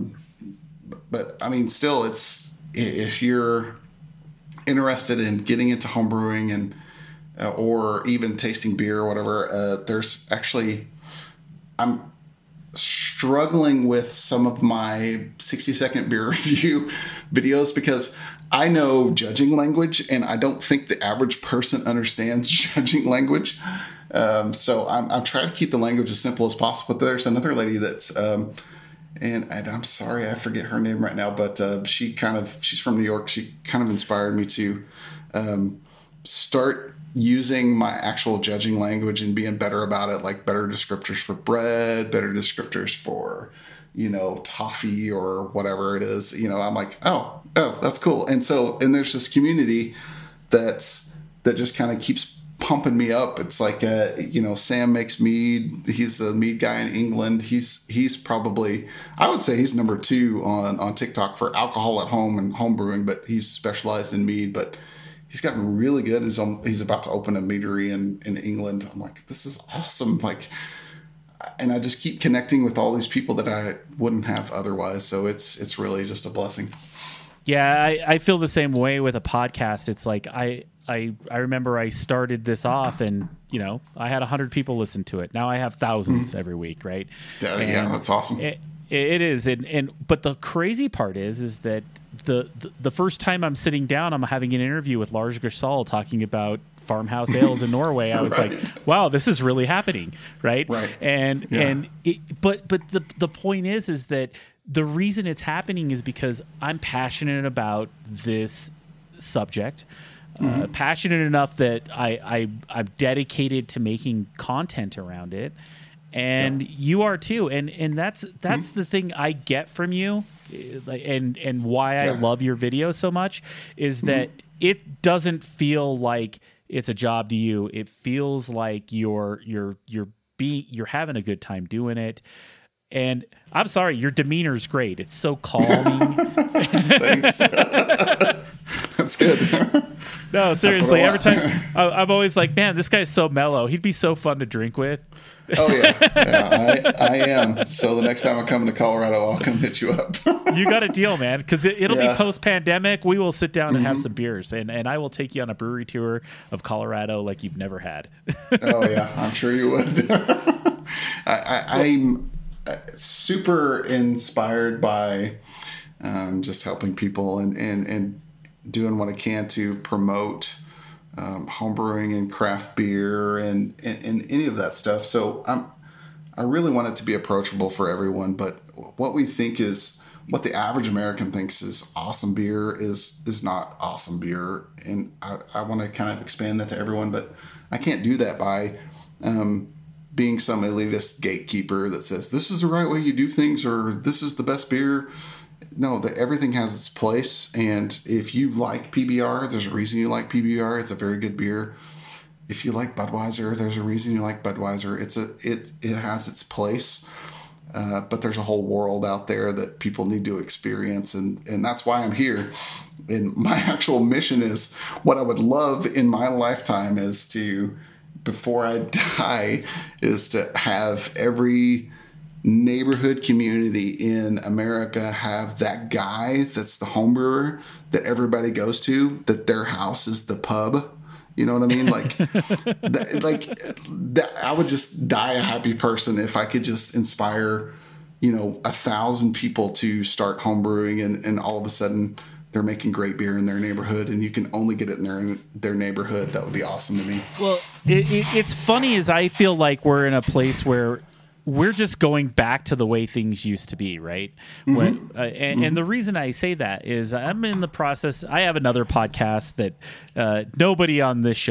but I mean, still, it's, if you're interested in getting into homebrewing and uh, or even tasting beer or whatever, uh, there's actually, I'm struggling with some of my sixty second beer review videos because I know judging language, and I don't think the average person understands judging language. Um, so I'm, I'm trying to keep the language as simple as possible. But there's another lady that's, um, and, and I'm sorry, I forget her name right now, but uh, she kind of, she's from New York. She kind of inspired me to um, start using my actual judging language and being better about it, like better descriptors for bread, better descriptors for, you know, toffee or whatever it is. You know, I'm like, oh, oh, that's cool. And so, and there's this community that's, that just kind of keeps pumping me up. It's like, uh, you know, Sam makes mead. He's a mead guy in England. He's, he's probably, I would say he's number two on, on TikTok for alcohol at home and home brewing, but he's specialized in mead, but he's gotten really good. He's, um, he's about to open a meadery in, in England. I'm like, this is awesome. Like, and I just keep connecting with all these people that I wouldn't have otherwise. So it's, it's really just a blessing. Yeah, I, I feel the same way with a podcast. It's like I, I I remember I started this off, and you know I had a hundred people listen to it. Now I have thousands mm-hmm. every week, right? Yeah, yeah, that's awesome. It, it is, and and but the crazy part is, is that the, the the first time I'm sitting down, I'm having an interview with Lars Gersal talking about farmhouse ales in Norway. I was right. like, wow, this is really happening, right? Right. And yeah. and it, but but the the point is, is that the reason it's happening is because I'm passionate about this subject, mm-hmm. uh, passionate enough that I, I I'm dedicated to making content around it, and yeah. you are too. And and that's that's mm-hmm. the thing I get from you, and and why yeah. I love your videos so much is that mm-hmm. it doesn't feel like it's a job to you. It feels like you're you're you're being you're having a good time doing it. And I'm sorry, your demeanor is great. It's so calming. Thanks. That's good. No, seriously. Every time I'm always like, man, this guy's so mellow. He'd be so fun to drink with. Oh yeah, yeah I, I am. So the next time I come to Colorado, I'll come hit you up. You got a deal, man. Because it, it'll yeah. Yeah. be post-pandemic. We will sit down and mm-hmm. have some beers, and and I will take you on a brewery tour of Colorado like you've never had. Oh yeah, I'm sure you would. I, I, I'm. super inspired by um, just helping people and, and, and doing what I can to promote um, homebrewing and craft beer and, and, and any of that stuff. So I'm, I really want it to be approachable for everyone, but what we think is, what the average American thinks is awesome beer is, is not awesome beer. And I, I want to kind of expand that to everyone, but I can't do that by, um, being some elitist gatekeeper that says this is the right way you do things or this is the best beer. No, that everything has its place. And if you like P B R, there's a reason you like P B R. It's a very good beer. If you like Budweiser, there's a reason you like Budweiser. It's a it it has its place. Uh, but there's a whole world out there that people need to experience, and and that's why I'm here. And my actual mission is, what I would love in my lifetime is to, before I die, is to have every neighborhood community in America have that guy that's the home brewer that everybody goes to, that their house is the pub. You know what I mean? Like, that, like that, I would just die a happy person if I could just inspire, you know, a thousand people to start home brewing, and, and all of a sudden they're making great beer in their neighborhood, and you can only get it in their in their neighborhood. That would be awesome to me. Well, it, it, it's funny is I feel like we're in a place where we're just going back to the way things used to be, right? Mm-hmm. When, uh, and, mm-hmm. and the reason I say that is I'm in the process. I have another podcast that uh, nobody on this show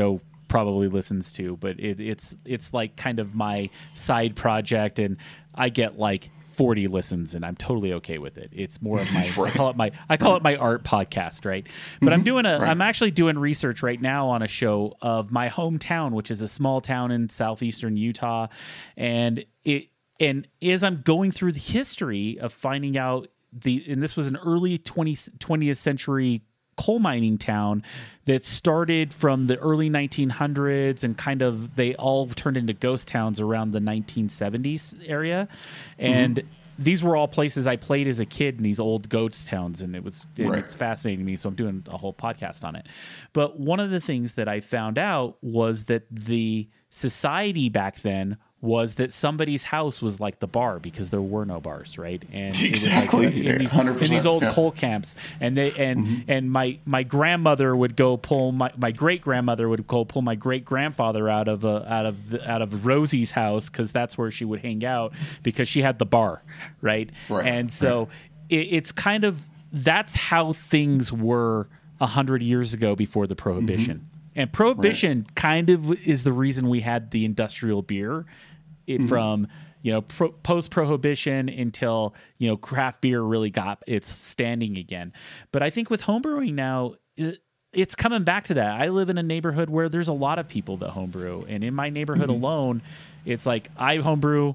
probably listens to, but it, it's it's like kind of my side project, and I get like forty listens, and I'm totally okay with it. It's more of my right. I call it my I call it my art podcast, right? But mm-hmm. I'm doing a right. I'm actually doing research right now on a show of my hometown, which is a small town in southeastern Utah, and it and as I'm going through the history of finding out the and this was an early twentieth century coal mining town that started from the early nineteen hundreds, and kind of they all turned into ghost towns around the nineteen seventies area. And mm-hmm. these were all places I played as a kid in these old ghost towns, and it was and right. it's fascinating to me, so I'm doing a whole podcast on it. But one of the things that I found out was that the society back then was that somebody's house was like the bar, because there were no bars, right? And exactly, like, in, these, in these old yeah. coal camps, and they and mm-hmm. and my my grandmother would go pull my my great grandmother would go pull my great grandfather out of a, out of the, out of Rosie's house, because that's where she would hang out, because she had the bar, right? Right. And so right. It, it's kind of that's how things were a hundred years ago before the Prohibition. Mm-hmm. And Prohibition right. kind of is the reason we had the industrial beer. It mm-hmm. from you know pro, post Prohibition until you know craft beer really got its standing again. But I think with homebrewing now, it, it's coming back to that. I live in a neighborhood where there's a lot of people that homebrew, and in my neighborhood mm-hmm. alone, it's like I homebrew.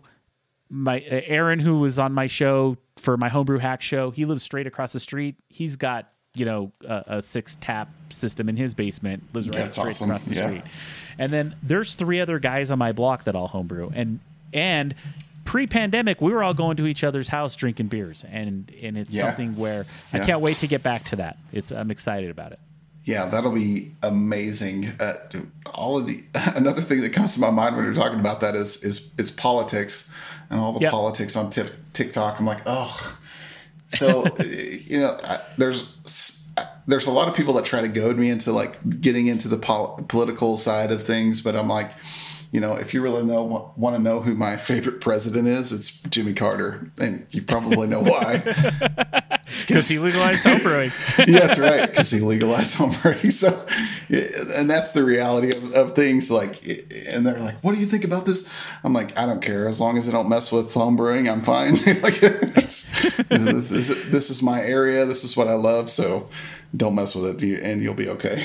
My uh, Aaron, who was on my show for my homebrew hack show, he lives straight across the street. He's got you know a, a six tap system in his basement. Lives right That's straight awesome. across the yeah. street. And then there's three other guys on my block that all homebrew. And and pre-pandemic, we were all going to each other's house drinking beers. And and it's yeah. something where yeah. I can't wait to get back to that. It's I'm excited about it. Yeah, that'll be amazing. Uh, all of the another thing that comes to my mind when you're talking about that is is is politics and all the yep. politics on tip, TikTok. I'm like, oh. So you know, I, there's. There's a lot of people that try to goad me into like getting into the pol- political side of things, but I'm like, you know, if you really know want to know who my favorite president is, it's Jimmy Carter, and you probably know why. Because he legalized homebrewing. Yeah, that's right. Because he legalized homebrewing. So, and that's the reality of, of things. Like, and they're like, "What do you think about this?" I'm like, "I don't care. As long as I don't mess with homebrewing, I'm fine." Like, it's, this, is, this is my area. This is what I love. So. Don't mess with it, and you'll be okay.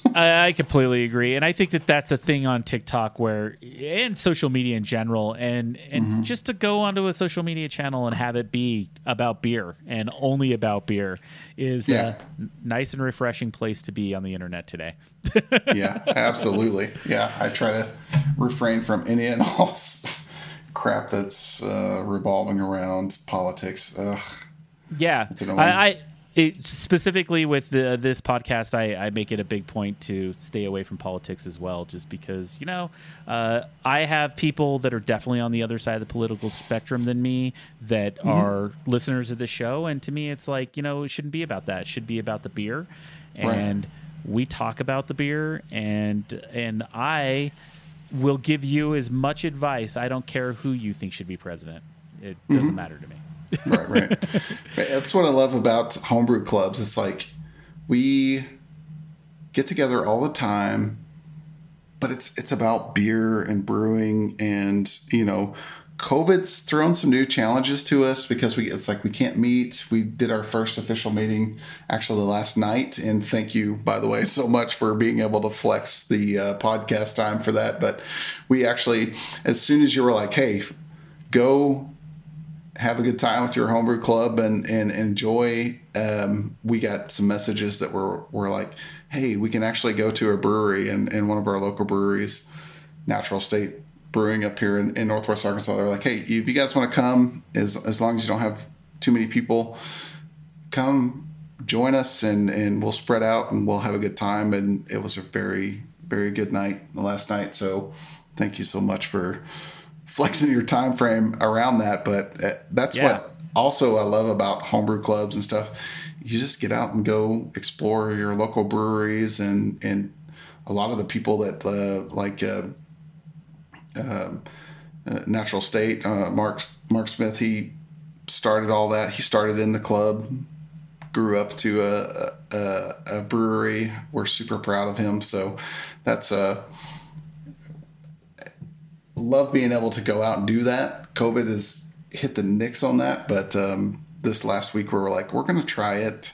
I completely agree, and I think that that's a thing on TikTok where, and social media in general, and and mm-hmm. just to go onto a social media channel and have it be about beer and only about beer is yeah. a nice and refreshing place to be on the internet today. Yeah, absolutely. Yeah, I try to refrain from any and all crap that's uh, revolving around politics. Ugh. Yeah, I. I It, specifically with the, this podcast, I, I make it a big point to stay away from politics as well, just because, you know, uh, I have people that are definitely on the other side of the political spectrum than me that mm-hmm. are listeners of the show. And to me, it's like, you know, it shouldn't be about that. It should be about the beer. And right. we talk about the beer, and and I will give you as much advice. I don't care who you think should be president. It doesn't mm-hmm. matter to me. Right, right. That's what I love about homebrew clubs. It's like we get together all the time, but it's it's about beer and brewing, and you know, COVID's thrown some new challenges to us because we it's like we can't meet. We did our first official meeting actually last night, and thank you, by the way, so much for being able to flex the uh, podcast time for that. But we actually, as soon as you were like, "Hey, go." Have a good time with your homebrew club and, and enjoy. Um, we got some messages that were, were like, hey, we can actually go to a brewery and, and one of our local breweries, Natural State Brewing up here in, in Northwest Arkansas. They're like, hey, if you guys want to come, as as long as you don't have too many people, come join us and, and we'll spread out and we'll have a good time. And it was a very, very good night last night. So thank you so much for flexing your time frame around that. But that's yeah. what also I love about homebrew clubs and stuff. You just get out and go explore your local breweries, and, and a lot of the people that uh, like uh, uh, uh, Natural State, uh, Mark Mark Smith, he started all that. He started in the club, grew up to a, a, a brewery. We're super proud of him. So that's uh, love being able to go out and do that. COVID has hit the nicks on that, but um, this last week we were like, we're going to try it,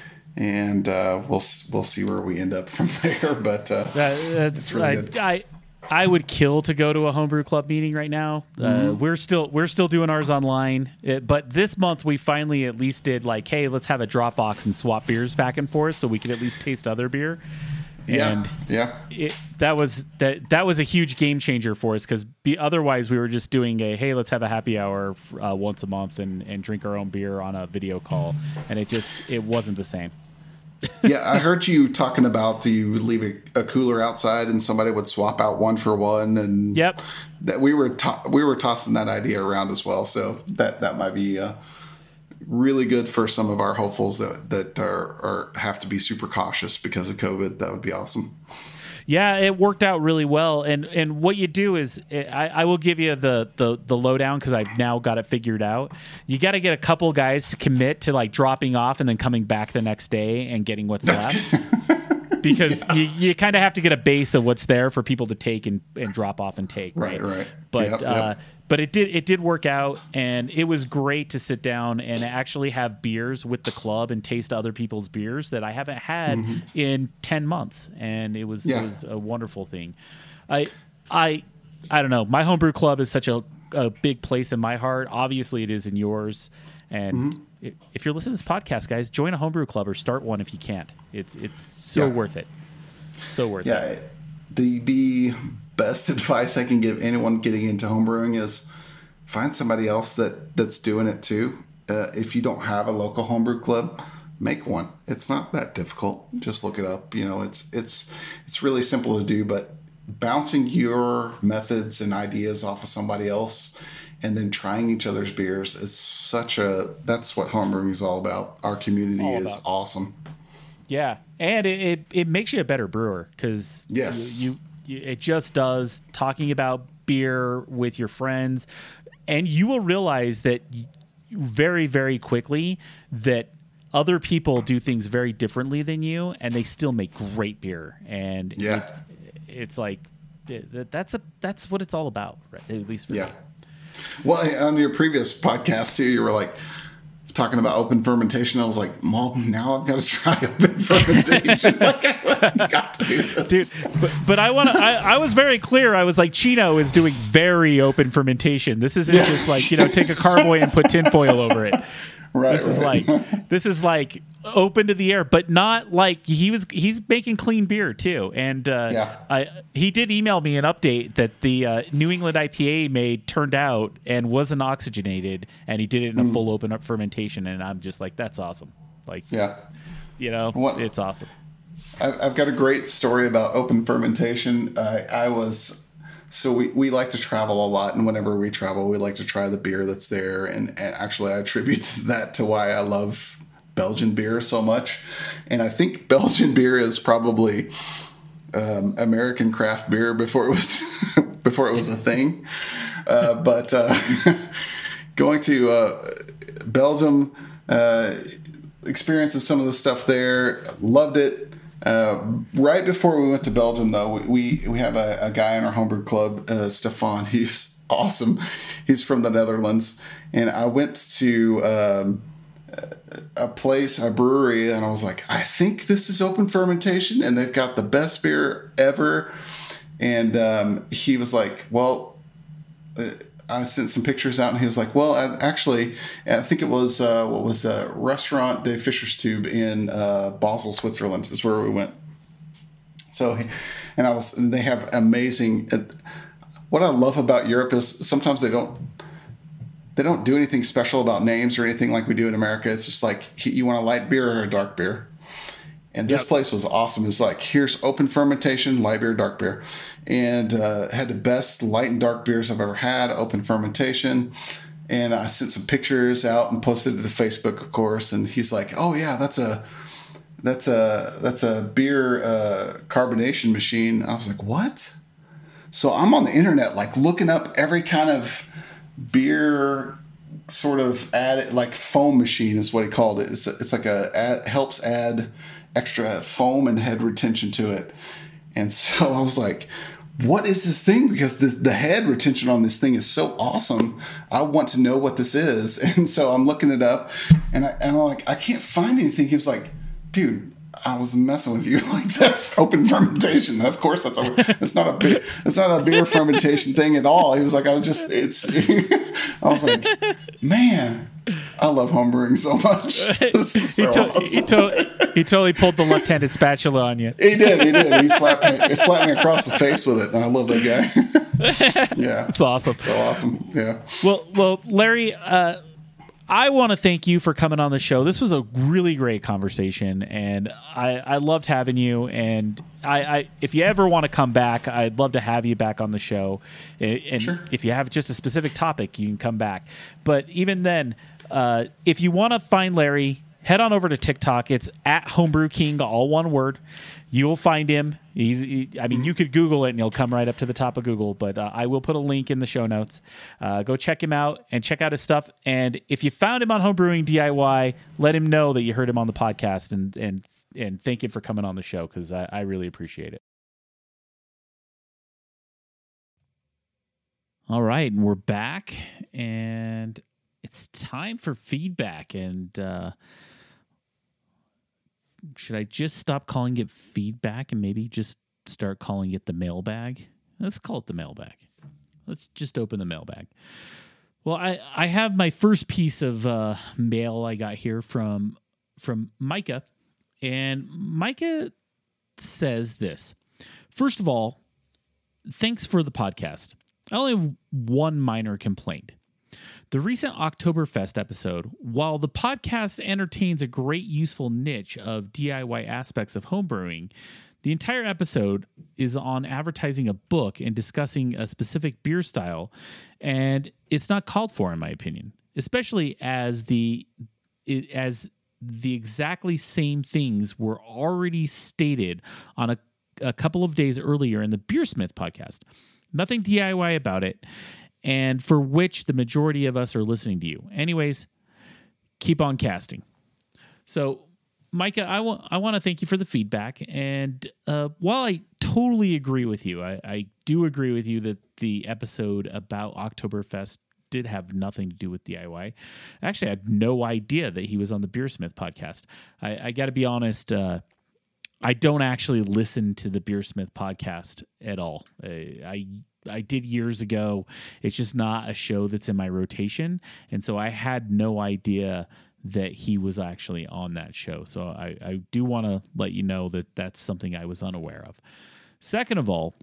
and uh, we'll we'll see where we end up from there. But uh, that, that's it's really I, good. I I would kill to go to a homebrew club meeting right now. Mm-hmm. Uh, we're still we're still doing ours online, it, but this month we finally at least did like, hey, let's have a drop box and swap beers back and forth so we could at least taste other beer. Yeah, And yeah. It, that was that that was a huge game changer for us because otherwise we were just doing a hey, let's have a happy hour uh, once a month and, and drink our own beer on a video call, and it just it wasn't the same. Yeah, I heard you talking about you would leave a, a cooler outside and somebody would swap out one for one, and Yep. that we were to, we were tossing that idea around as well. So that that might be uh, really good for some of our hopefuls that that are, are have to be super cautious because of COVID. That would be awesome. Yeah, it worked out really well, and and what you do is I, I will give you the the, the lowdown because I've now got it figured out. You got to get a couple guys to commit to like dropping off and then coming back the next day and getting what's That's left. Because yeah. you, you kind of have to get a base of what's there for people to take and, and drop off and take. Right, right. right. But yep, uh, yep. but it did it did work out, and it was great to sit down and actually have beers with the club and taste other people's beers that I haven't had mm-hmm. in ten months, and it was yeah. it was a wonderful thing. I I I don't know. My homebrew club is such a, a big place in my heart. Obviously, it is in yours, and. Mm-hmm. If you're listening to this podcast, guys, join a homebrew club or start one if you can't. It's it's so yeah. worth it. So worth yeah, it. Yeah, the the best advice I can give anyone getting into homebrewing is find somebody else that, that's doing it too. Uh, if you don't have a local homebrew club, make one. It's not that difficult. Just look it up. You know, it's it's it's really simple to do, but bouncing your methods and ideas off of somebody else and then trying each other's beers is such a, that's what homebrewing is all about. Our community all is about. Awesome. Yeah. And it, it, it makes you a better brewer because yes. you, you, it just does talking about beer with your friends. And you will realize that very, very quickly that other people do things very differently than you and they still make great beer. And yeah, it, it's like, that's a, that's what it's all about, right? At least for yeah. me. Well, on your previous podcast too, you were like talking about open fermentation. I was like, well, now I've got to try open fermentation. Like, I got to do this. Dude, but, but I want to, I, I was very clear. I was like, Chino is doing very open fermentation. This isn't yeah. just like, you know, take a carboy and put tinfoil over it. Right. This is right. like, this is like open to the air, but not like he was, he's making clean beer too. And uh, yeah. I, he did email me an update that the uh, New England I P A made turned out and wasn't oxygenated, and he did it in a mm. full open up fermentation. And I'm just like, that's awesome. Like, yeah, you know, what, it's awesome. I've got a great story about open fermentation. I, I was, So we, we like to travel a lot, and whenever we travel, we like to try the beer that's there. And, and actually, I attribute that to why I love Belgian beer so much. And I think Belgian beer is probably um, American craft beer before it was before it was a thing. Uh, but uh, going to uh, Belgium, uh, experiencing some of the stuff there, loved it. Uh, right before we went to Belgium, though, we we have a, a guy in our homebrew club, uh, Stefan. He's awesome. He's from the Netherlands, and I went to um, a place, a brewery, and I was like, I think this is open fermentation, and they've got the best beer ever. And um, he was like, well, uh, I sent some pictures out, and he was like, well, I, actually, I think it was, uh, what was uh, Restaurant de Fischerstube in uh, Basel, Switzerland is where we went. So, and I was, and they have amazing, uh, what I love about Europe is sometimes they don't, they don't do anything special about names or anything like we do in America. It's just like, you want a light beer or a dark beer? And this yep. place was awesome. It's like, here's open fermentation, light beer, dark beer. And uh, had the best light and dark beers I've ever had, open fermentation. And I sent some pictures out and posted it to Facebook, of course. And he's like, oh, yeah, that's a that's a, that's a beer uh, carbonation machine. I was like, what? So I'm on the internet, like looking up every kind of beer sort of add, like foam machine is what he called it. It's, it's like a add, helps add extra foam and head retention to it. And so I was like, what is this thing? Because this, the head retention on this thing is so awesome. I want to know what this is. And so I'm looking it up, and, I, and I'm like, I can't find anything. He was like, dude, I was messing with you. Like, that's open fermentation. Of course, that's a, it's not a beer, it's not a beer fermentation thing at all. He was like, I was just, it's, I was like, man, I love homebrewing so much. This is so he, to- awesome. he, to- he totally pulled the left-handed spatula on you. He did. He did. He slapped me, he slapped me across the face with it. And I love that guy. Yeah. It's awesome. So awesome. Yeah. Well, well, Larry, uh, I want to thank you for coming on the show. This was a really great conversation, and I, I loved having you. And I, I, if you ever want to come back, I'd love to have you back on the show. And Sure. if you have just a specific topic, you can come back. But even then, uh, if you want to find Larry, head on over to TikTok. It's at Homebrew King, all one word. You will find him. He's, he, I mean, you could Google it and he'll come right up to the top of Google, but uh, I will put a link in the show notes. Uh, go check him out and check out his stuff. And if you found him on Homebrewing D I Y, let him know that you heard him on the podcast, and and and thank him for coming on the show, because I, I really appreciate it. All right, and we're back, and it's time for feedback. And uh, should I just stop calling it feedback and maybe just start calling it the mailbag? Let's call it the mailbag. Let's just open the mailbag. Well, I, I have my first piece of uh, mail I got here from from Micah. And Micah says this. First of all, thanks for the podcast. I only have one minor complaint. The recent Oktoberfest episode, while the podcast entertains a great useful niche of D I Y aspects of homebrewing, the entire episode is on advertising a book and discussing a specific beer style, and it's not called for, in my opinion, especially as the it, as the exactly same things were already stated on a, a couple of days earlier in the Beersmith podcast. Nothing D I Y about it, and for which the majority of us are listening to you. Anyways, keep on casting. So, Micah, I want I want to thank you for the feedback. And uh, while I totally agree with you, I, I do agree with you that the episode about Oktoberfest did have nothing to do with D I Y. Actually, I had no idea that he was on the Beersmith podcast. I, I got to be honest, uh, I don't actually listen to the Beersmith podcast at all. I, I I did years ago. It's just not a show that's in my rotation. And so I had no idea that he was actually on that show. So I, I do want to let you know that that's something I was unaware of. Second of all,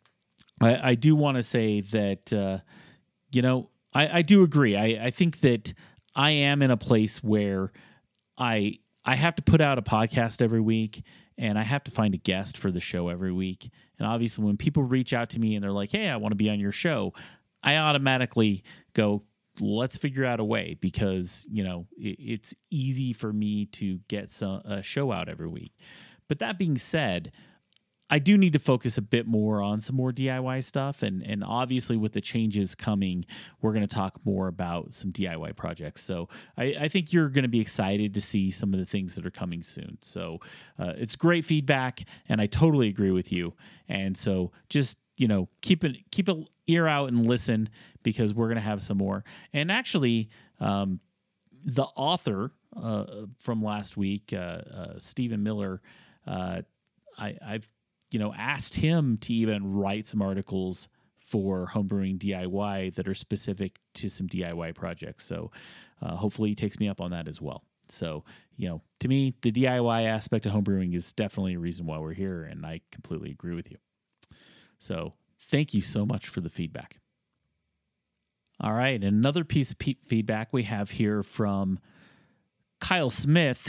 I, I do want to say that, uh, you know, I, I do agree. I, I think that I am in a place where I I have to put out a podcast every week, and I have to find a guest for the show every week. And obviously, when people reach out to me and they're like, hey, I want to be on your show, I automatically go, let's figure out a way, because, you know, it, it's easy for me to get some, a show out every week. But that being said, I do need to focus a bit more on some more D I Y stuff. And, and obviously, with the changes coming, we're going to talk more about some D I Y projects. So I, I think you're going to be excited to see some of the things that are coming soon. So uh, it's great feedback, and I totally agree with you. And so just, you know, keep an keep an ear out and listen, because we're going to have some more. And actually, um, the author uh, from last week, uh, uh, Stephen Miller, uh, I, I've you know, asked him to even write some articles for Homebrewing D I Y that are specific to some D I Y projects. So uh, hopefully he takes me up on that as well. So, you know, to me, the D I Y aspect of homebrewing is definitely a reason why we're here, and I completely agree with you. So thank you so much for the feedback. All right, another piece of pe- feedback we have here from Kyle Smith,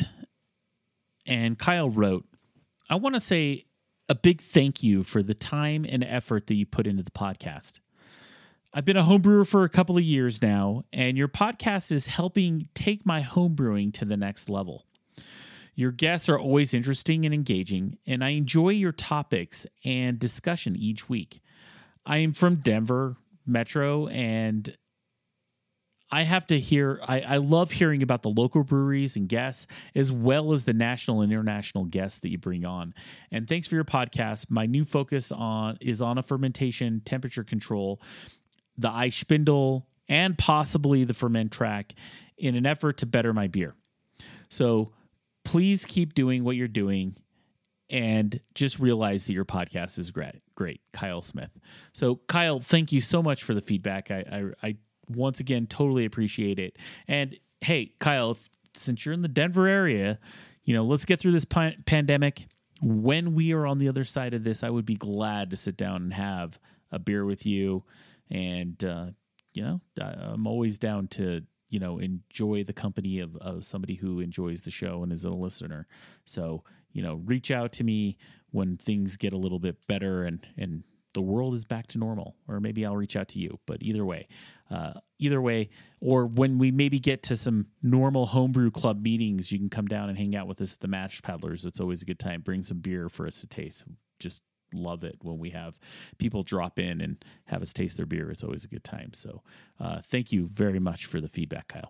and Kyle wrote, I want to say a big thank you for the time and effort that you put into the podcast. I've been a homebrewer for a couple of years now, and your podcast is helping take my homebrewing to the next level. Your guests are always interesting and engaging, and I enjoy your topics and discussion each week. I am from Denver Metro, and I have to hear, I, I love hearing about the local breweries and guests, as well as the national and international guests that you bring on. And thanks for your podcast. My new focus on is on a fermentation, temperature control, the Eichspindel, and possibly the Ferment Track in an effort to better my beer. So please keep doing what you're doing and just realize that your podcast is great. Great, Kyle Smith. So Kyle, thank you so much for the feedback. I, I, I once again totally appreciate it. And hey, Kyle, if, since you're in the Denver area, you know, let's get through this pa- pandemic. When we are on the other side of this, I would be glad to sit down and have a beer with you. And, uh, you know, I'm always down to, you know, enjoy the company of, of somebody who enjoys the show and is a listener. So, you know, reach out to me when things get a little bit better and, and the world is back to normal, or maybe I'll reach out to you. But either way, uh, either way, or when we maybe get to some normal homebrew club meetings, you can come down and hang out with us at the Match Paddlers. It's always a good time. Bring some beer for us to taste. Just love it when we have people drop in and have us taste their beer. It's always a good time. So uh, thank you very much for the feedback, Kyle.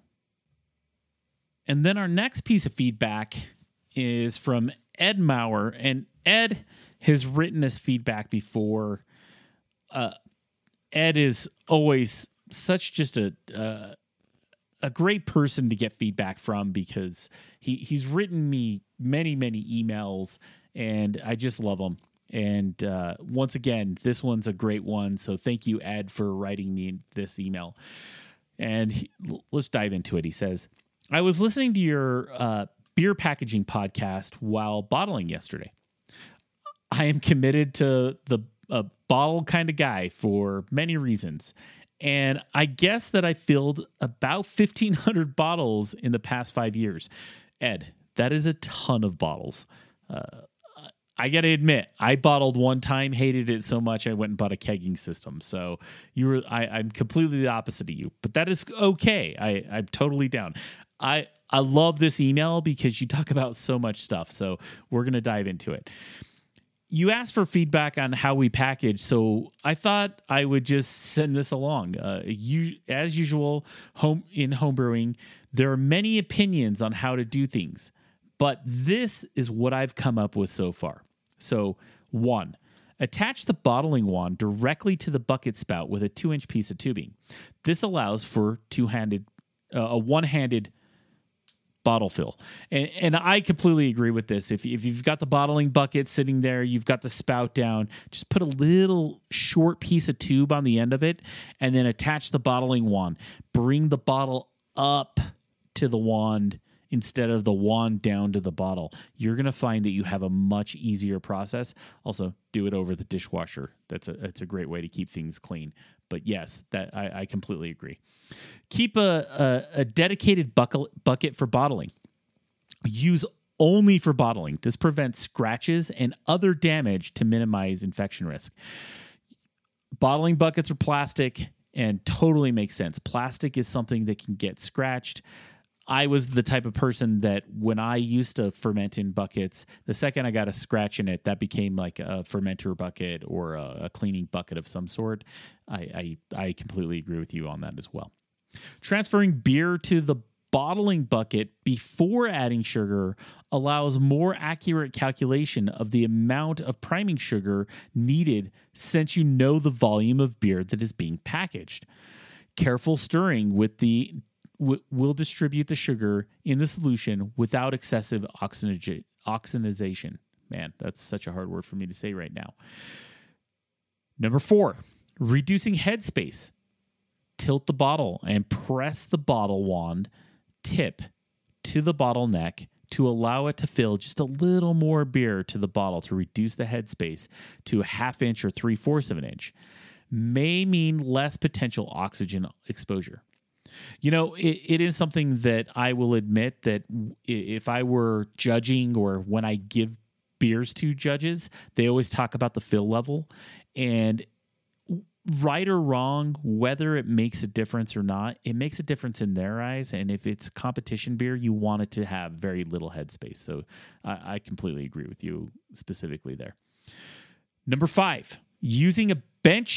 And then our next piece of feedback is from Ed Maurer. And Ed has written us feedback before. Uh, Ed is always such just a uh, a great person to get feedback from, because he, he's written me many, many emails, and I just love them. And uh, once again, this one's a great one. So thank you, Ed, for writing me this email. And he, let's dive into it. He says, I was listening to your uh, beer packaging podcast while bottling yesterday. I am committed to the uh, bottle kind of guy for many reasons. And I guess that I filled about fifteen hundred bottles in the past five years. Ed, that is a ton of bottles. Uh, I got to admit, I bottled one time, hated it so much, I went and bought a kegging system. So you were, I, I'm completely the opposite of you, but that is okay. I, I'm totally down. I, I love this email because you talk about so much stuff. So we're going to dive into it. You asked for feedback on how we package, so I thought I would just send this along. Uh, you, as usual, home in homebrewing, there are many opinions on how to do things, but this is what I've come up with so far. So, one, attach the bottling wand directly to the bucket spout with a two-inch piece of tubing. This allows for two-handed, uh, a one-handed bottle fill. And, and I completely agree with this. If, if you've got the bottling bucket sitting there, you've got the spout down, just put a little short piece of tube on the end of it, and then attach the bottling wand. Bring the bottle up to the wand instead of the wand down to the bottle. You're going to find that you have a much easier process. Also, do it over the dishwasher. That's a, that's a great way to keep things clean. But yes, that I, I completely agree. Keep a, a, a dedicated bucket, bucket for bottling. Use only for bottling. This prevents scratches and other damage to minimize infection risk. Bottling buckets are plastic and totally makes sense. Plastic is something that can get scratched. I was the type of person that when I used to ferment in buckets, the second I got a scratch in it, that became like a fermenter bucket or a, a cleaning bucket of some sort. I, I I completely agree with you on that as well. Transferring beer to the bottling bucket before adding sugar allows more accurate calculation of the amount of priming sugar needed, since you know the volume of beer that is being packaged. Careful stirring with the will distribute the sugar in the solution without excessive oxygen- oxidization. Man, that's such a hard word for me to say right now. Number four, reducing headspace. Tilt the bottle and press the bottle wand tip to the bottle neck to allow it to fill just a little more beer to the bottle to reduce the headspace to a half inch or three-fourths of an inch. May mean less potential oxygen exposure. You know, it, it is something that I will admit that if I were judging, or when I give beers to judges, they always talk about the fill level. And right or wrong, whether it makes a difference or not, it makes a difference in their eyes. And if it's competition beer, you want it to have very little headspace. So I, I completely agree with you specifically there. Number five, using a bench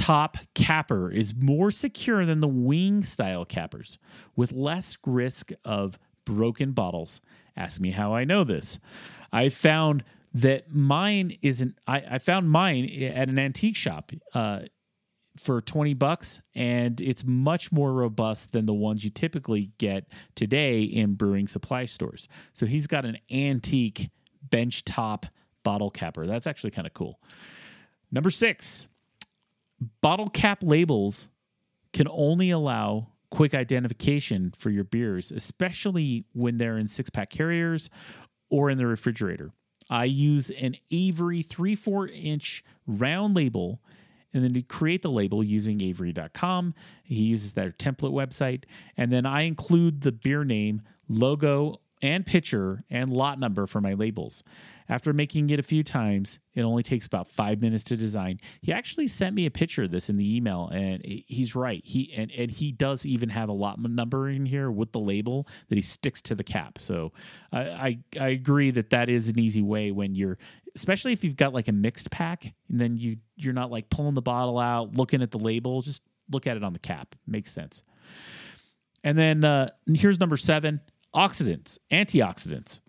top capper is more secure than the wing style cappers, with less risk of broken bottles. Ask me how I know this. I found that mine isn't. I, I found mine at an antique shop uh, for twenty bucks, and it's much more robust than the ones you typically get today in brewing supply stores. So he's got an antique bench top bottle capper. That's actually kind of cool. Number six, bottle cap labels can only allow quick identification for your beers, especially when they're in six-pack carriers or in the refrigerator. I use an Avery three four inch round label, and then to create the label using Avery dot com. He uses their template website, and then I include the beer name, logo, and picture and lot number for my labels. After making it a few times, it only takes about five minutes to design. He actually sent me a picture of this in the email, and he's right. He and, and he does even have a lot number in here with the label that he sticks to the cap. So I, I I agree that that is an easy way when you're, especially if you've got like a mixed pack, and then you you're not like pulling the bottle out, looking at the label. Just look at it on the cap. Makes sense. And then uh, here's number seven. Oxidants, antioxidants.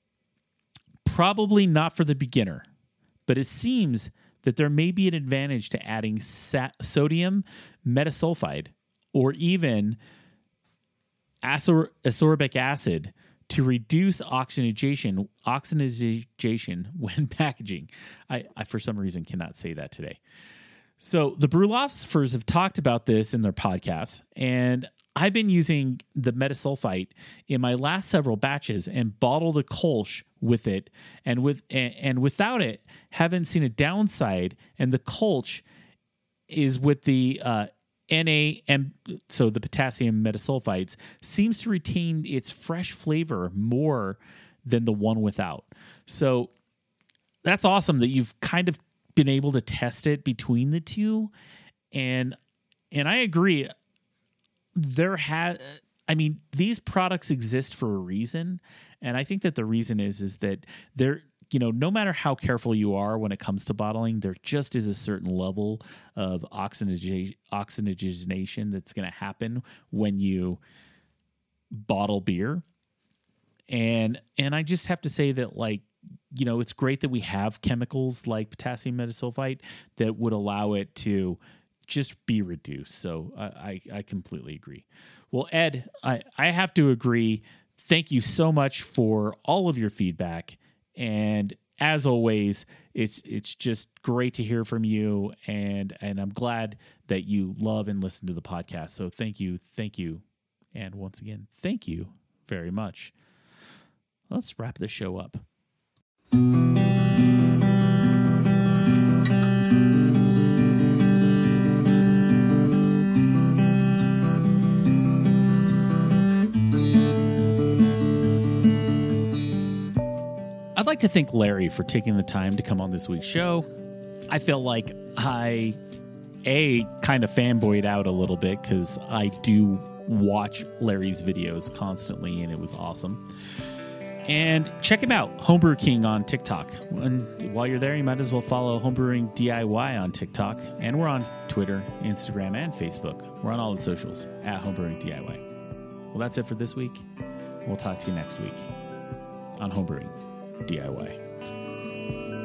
Probably not for the beginner, but it seems that there may be an advantage to adding sa- sodium metasulfide or even asor- ascorbic acid to reduce oxygenation oxygenation when packaging. I, I, for some reason, cannot say that today. So the Brewlophers have talked about this in their podcast, and I've been using the metasulfite in my last several batches and bottled a Kolsch with it, and with and, and without it, haven't seen a downside. And the Kolsch is with the uh, N A M, so the potassium metasulfites, seems to retain its fresh flavor more than the one without. So that's awesome that you've kind of been able to test it between the two, and and I agree. There had, I mean, these products exist for a reason, and I think that the reason is is that they're, you know, no matter how careful you are when it comes to bottling, there just is a certain level of oxygenation oxygenation that's going to happen when you bottle beer, and and I just have to say that, like, you know, it's great that we have chemicals like potassium metasulfite that would allow it to just be reduced. So I, I, I completely agree. Well, Ed, I, I have to agree. Thank you so much for all of your feedback. And as always, it's it's just great to hear from you. And, and I'm glad that you love and listen to the podcast. So thank you. Thank you. And once again, thank you very much. Let's wrap this show up. I'd like to thank Larry for taking the time to come on this week's show. I feel like I, A, kind of fanboyed out a little bit because I do watch Larry's videos constantly, and it was awesome. And check him out, Homebrew King on TikTok. And while you're there, you might as well follow Homebrewing D I Y on TikTok. And we're on Twitter, Instagram, and Facebook. We're on all the socials at Homebrewing D I Y. Well, that's it for this week. We'll talk to you next week on Homebrewing D I Y.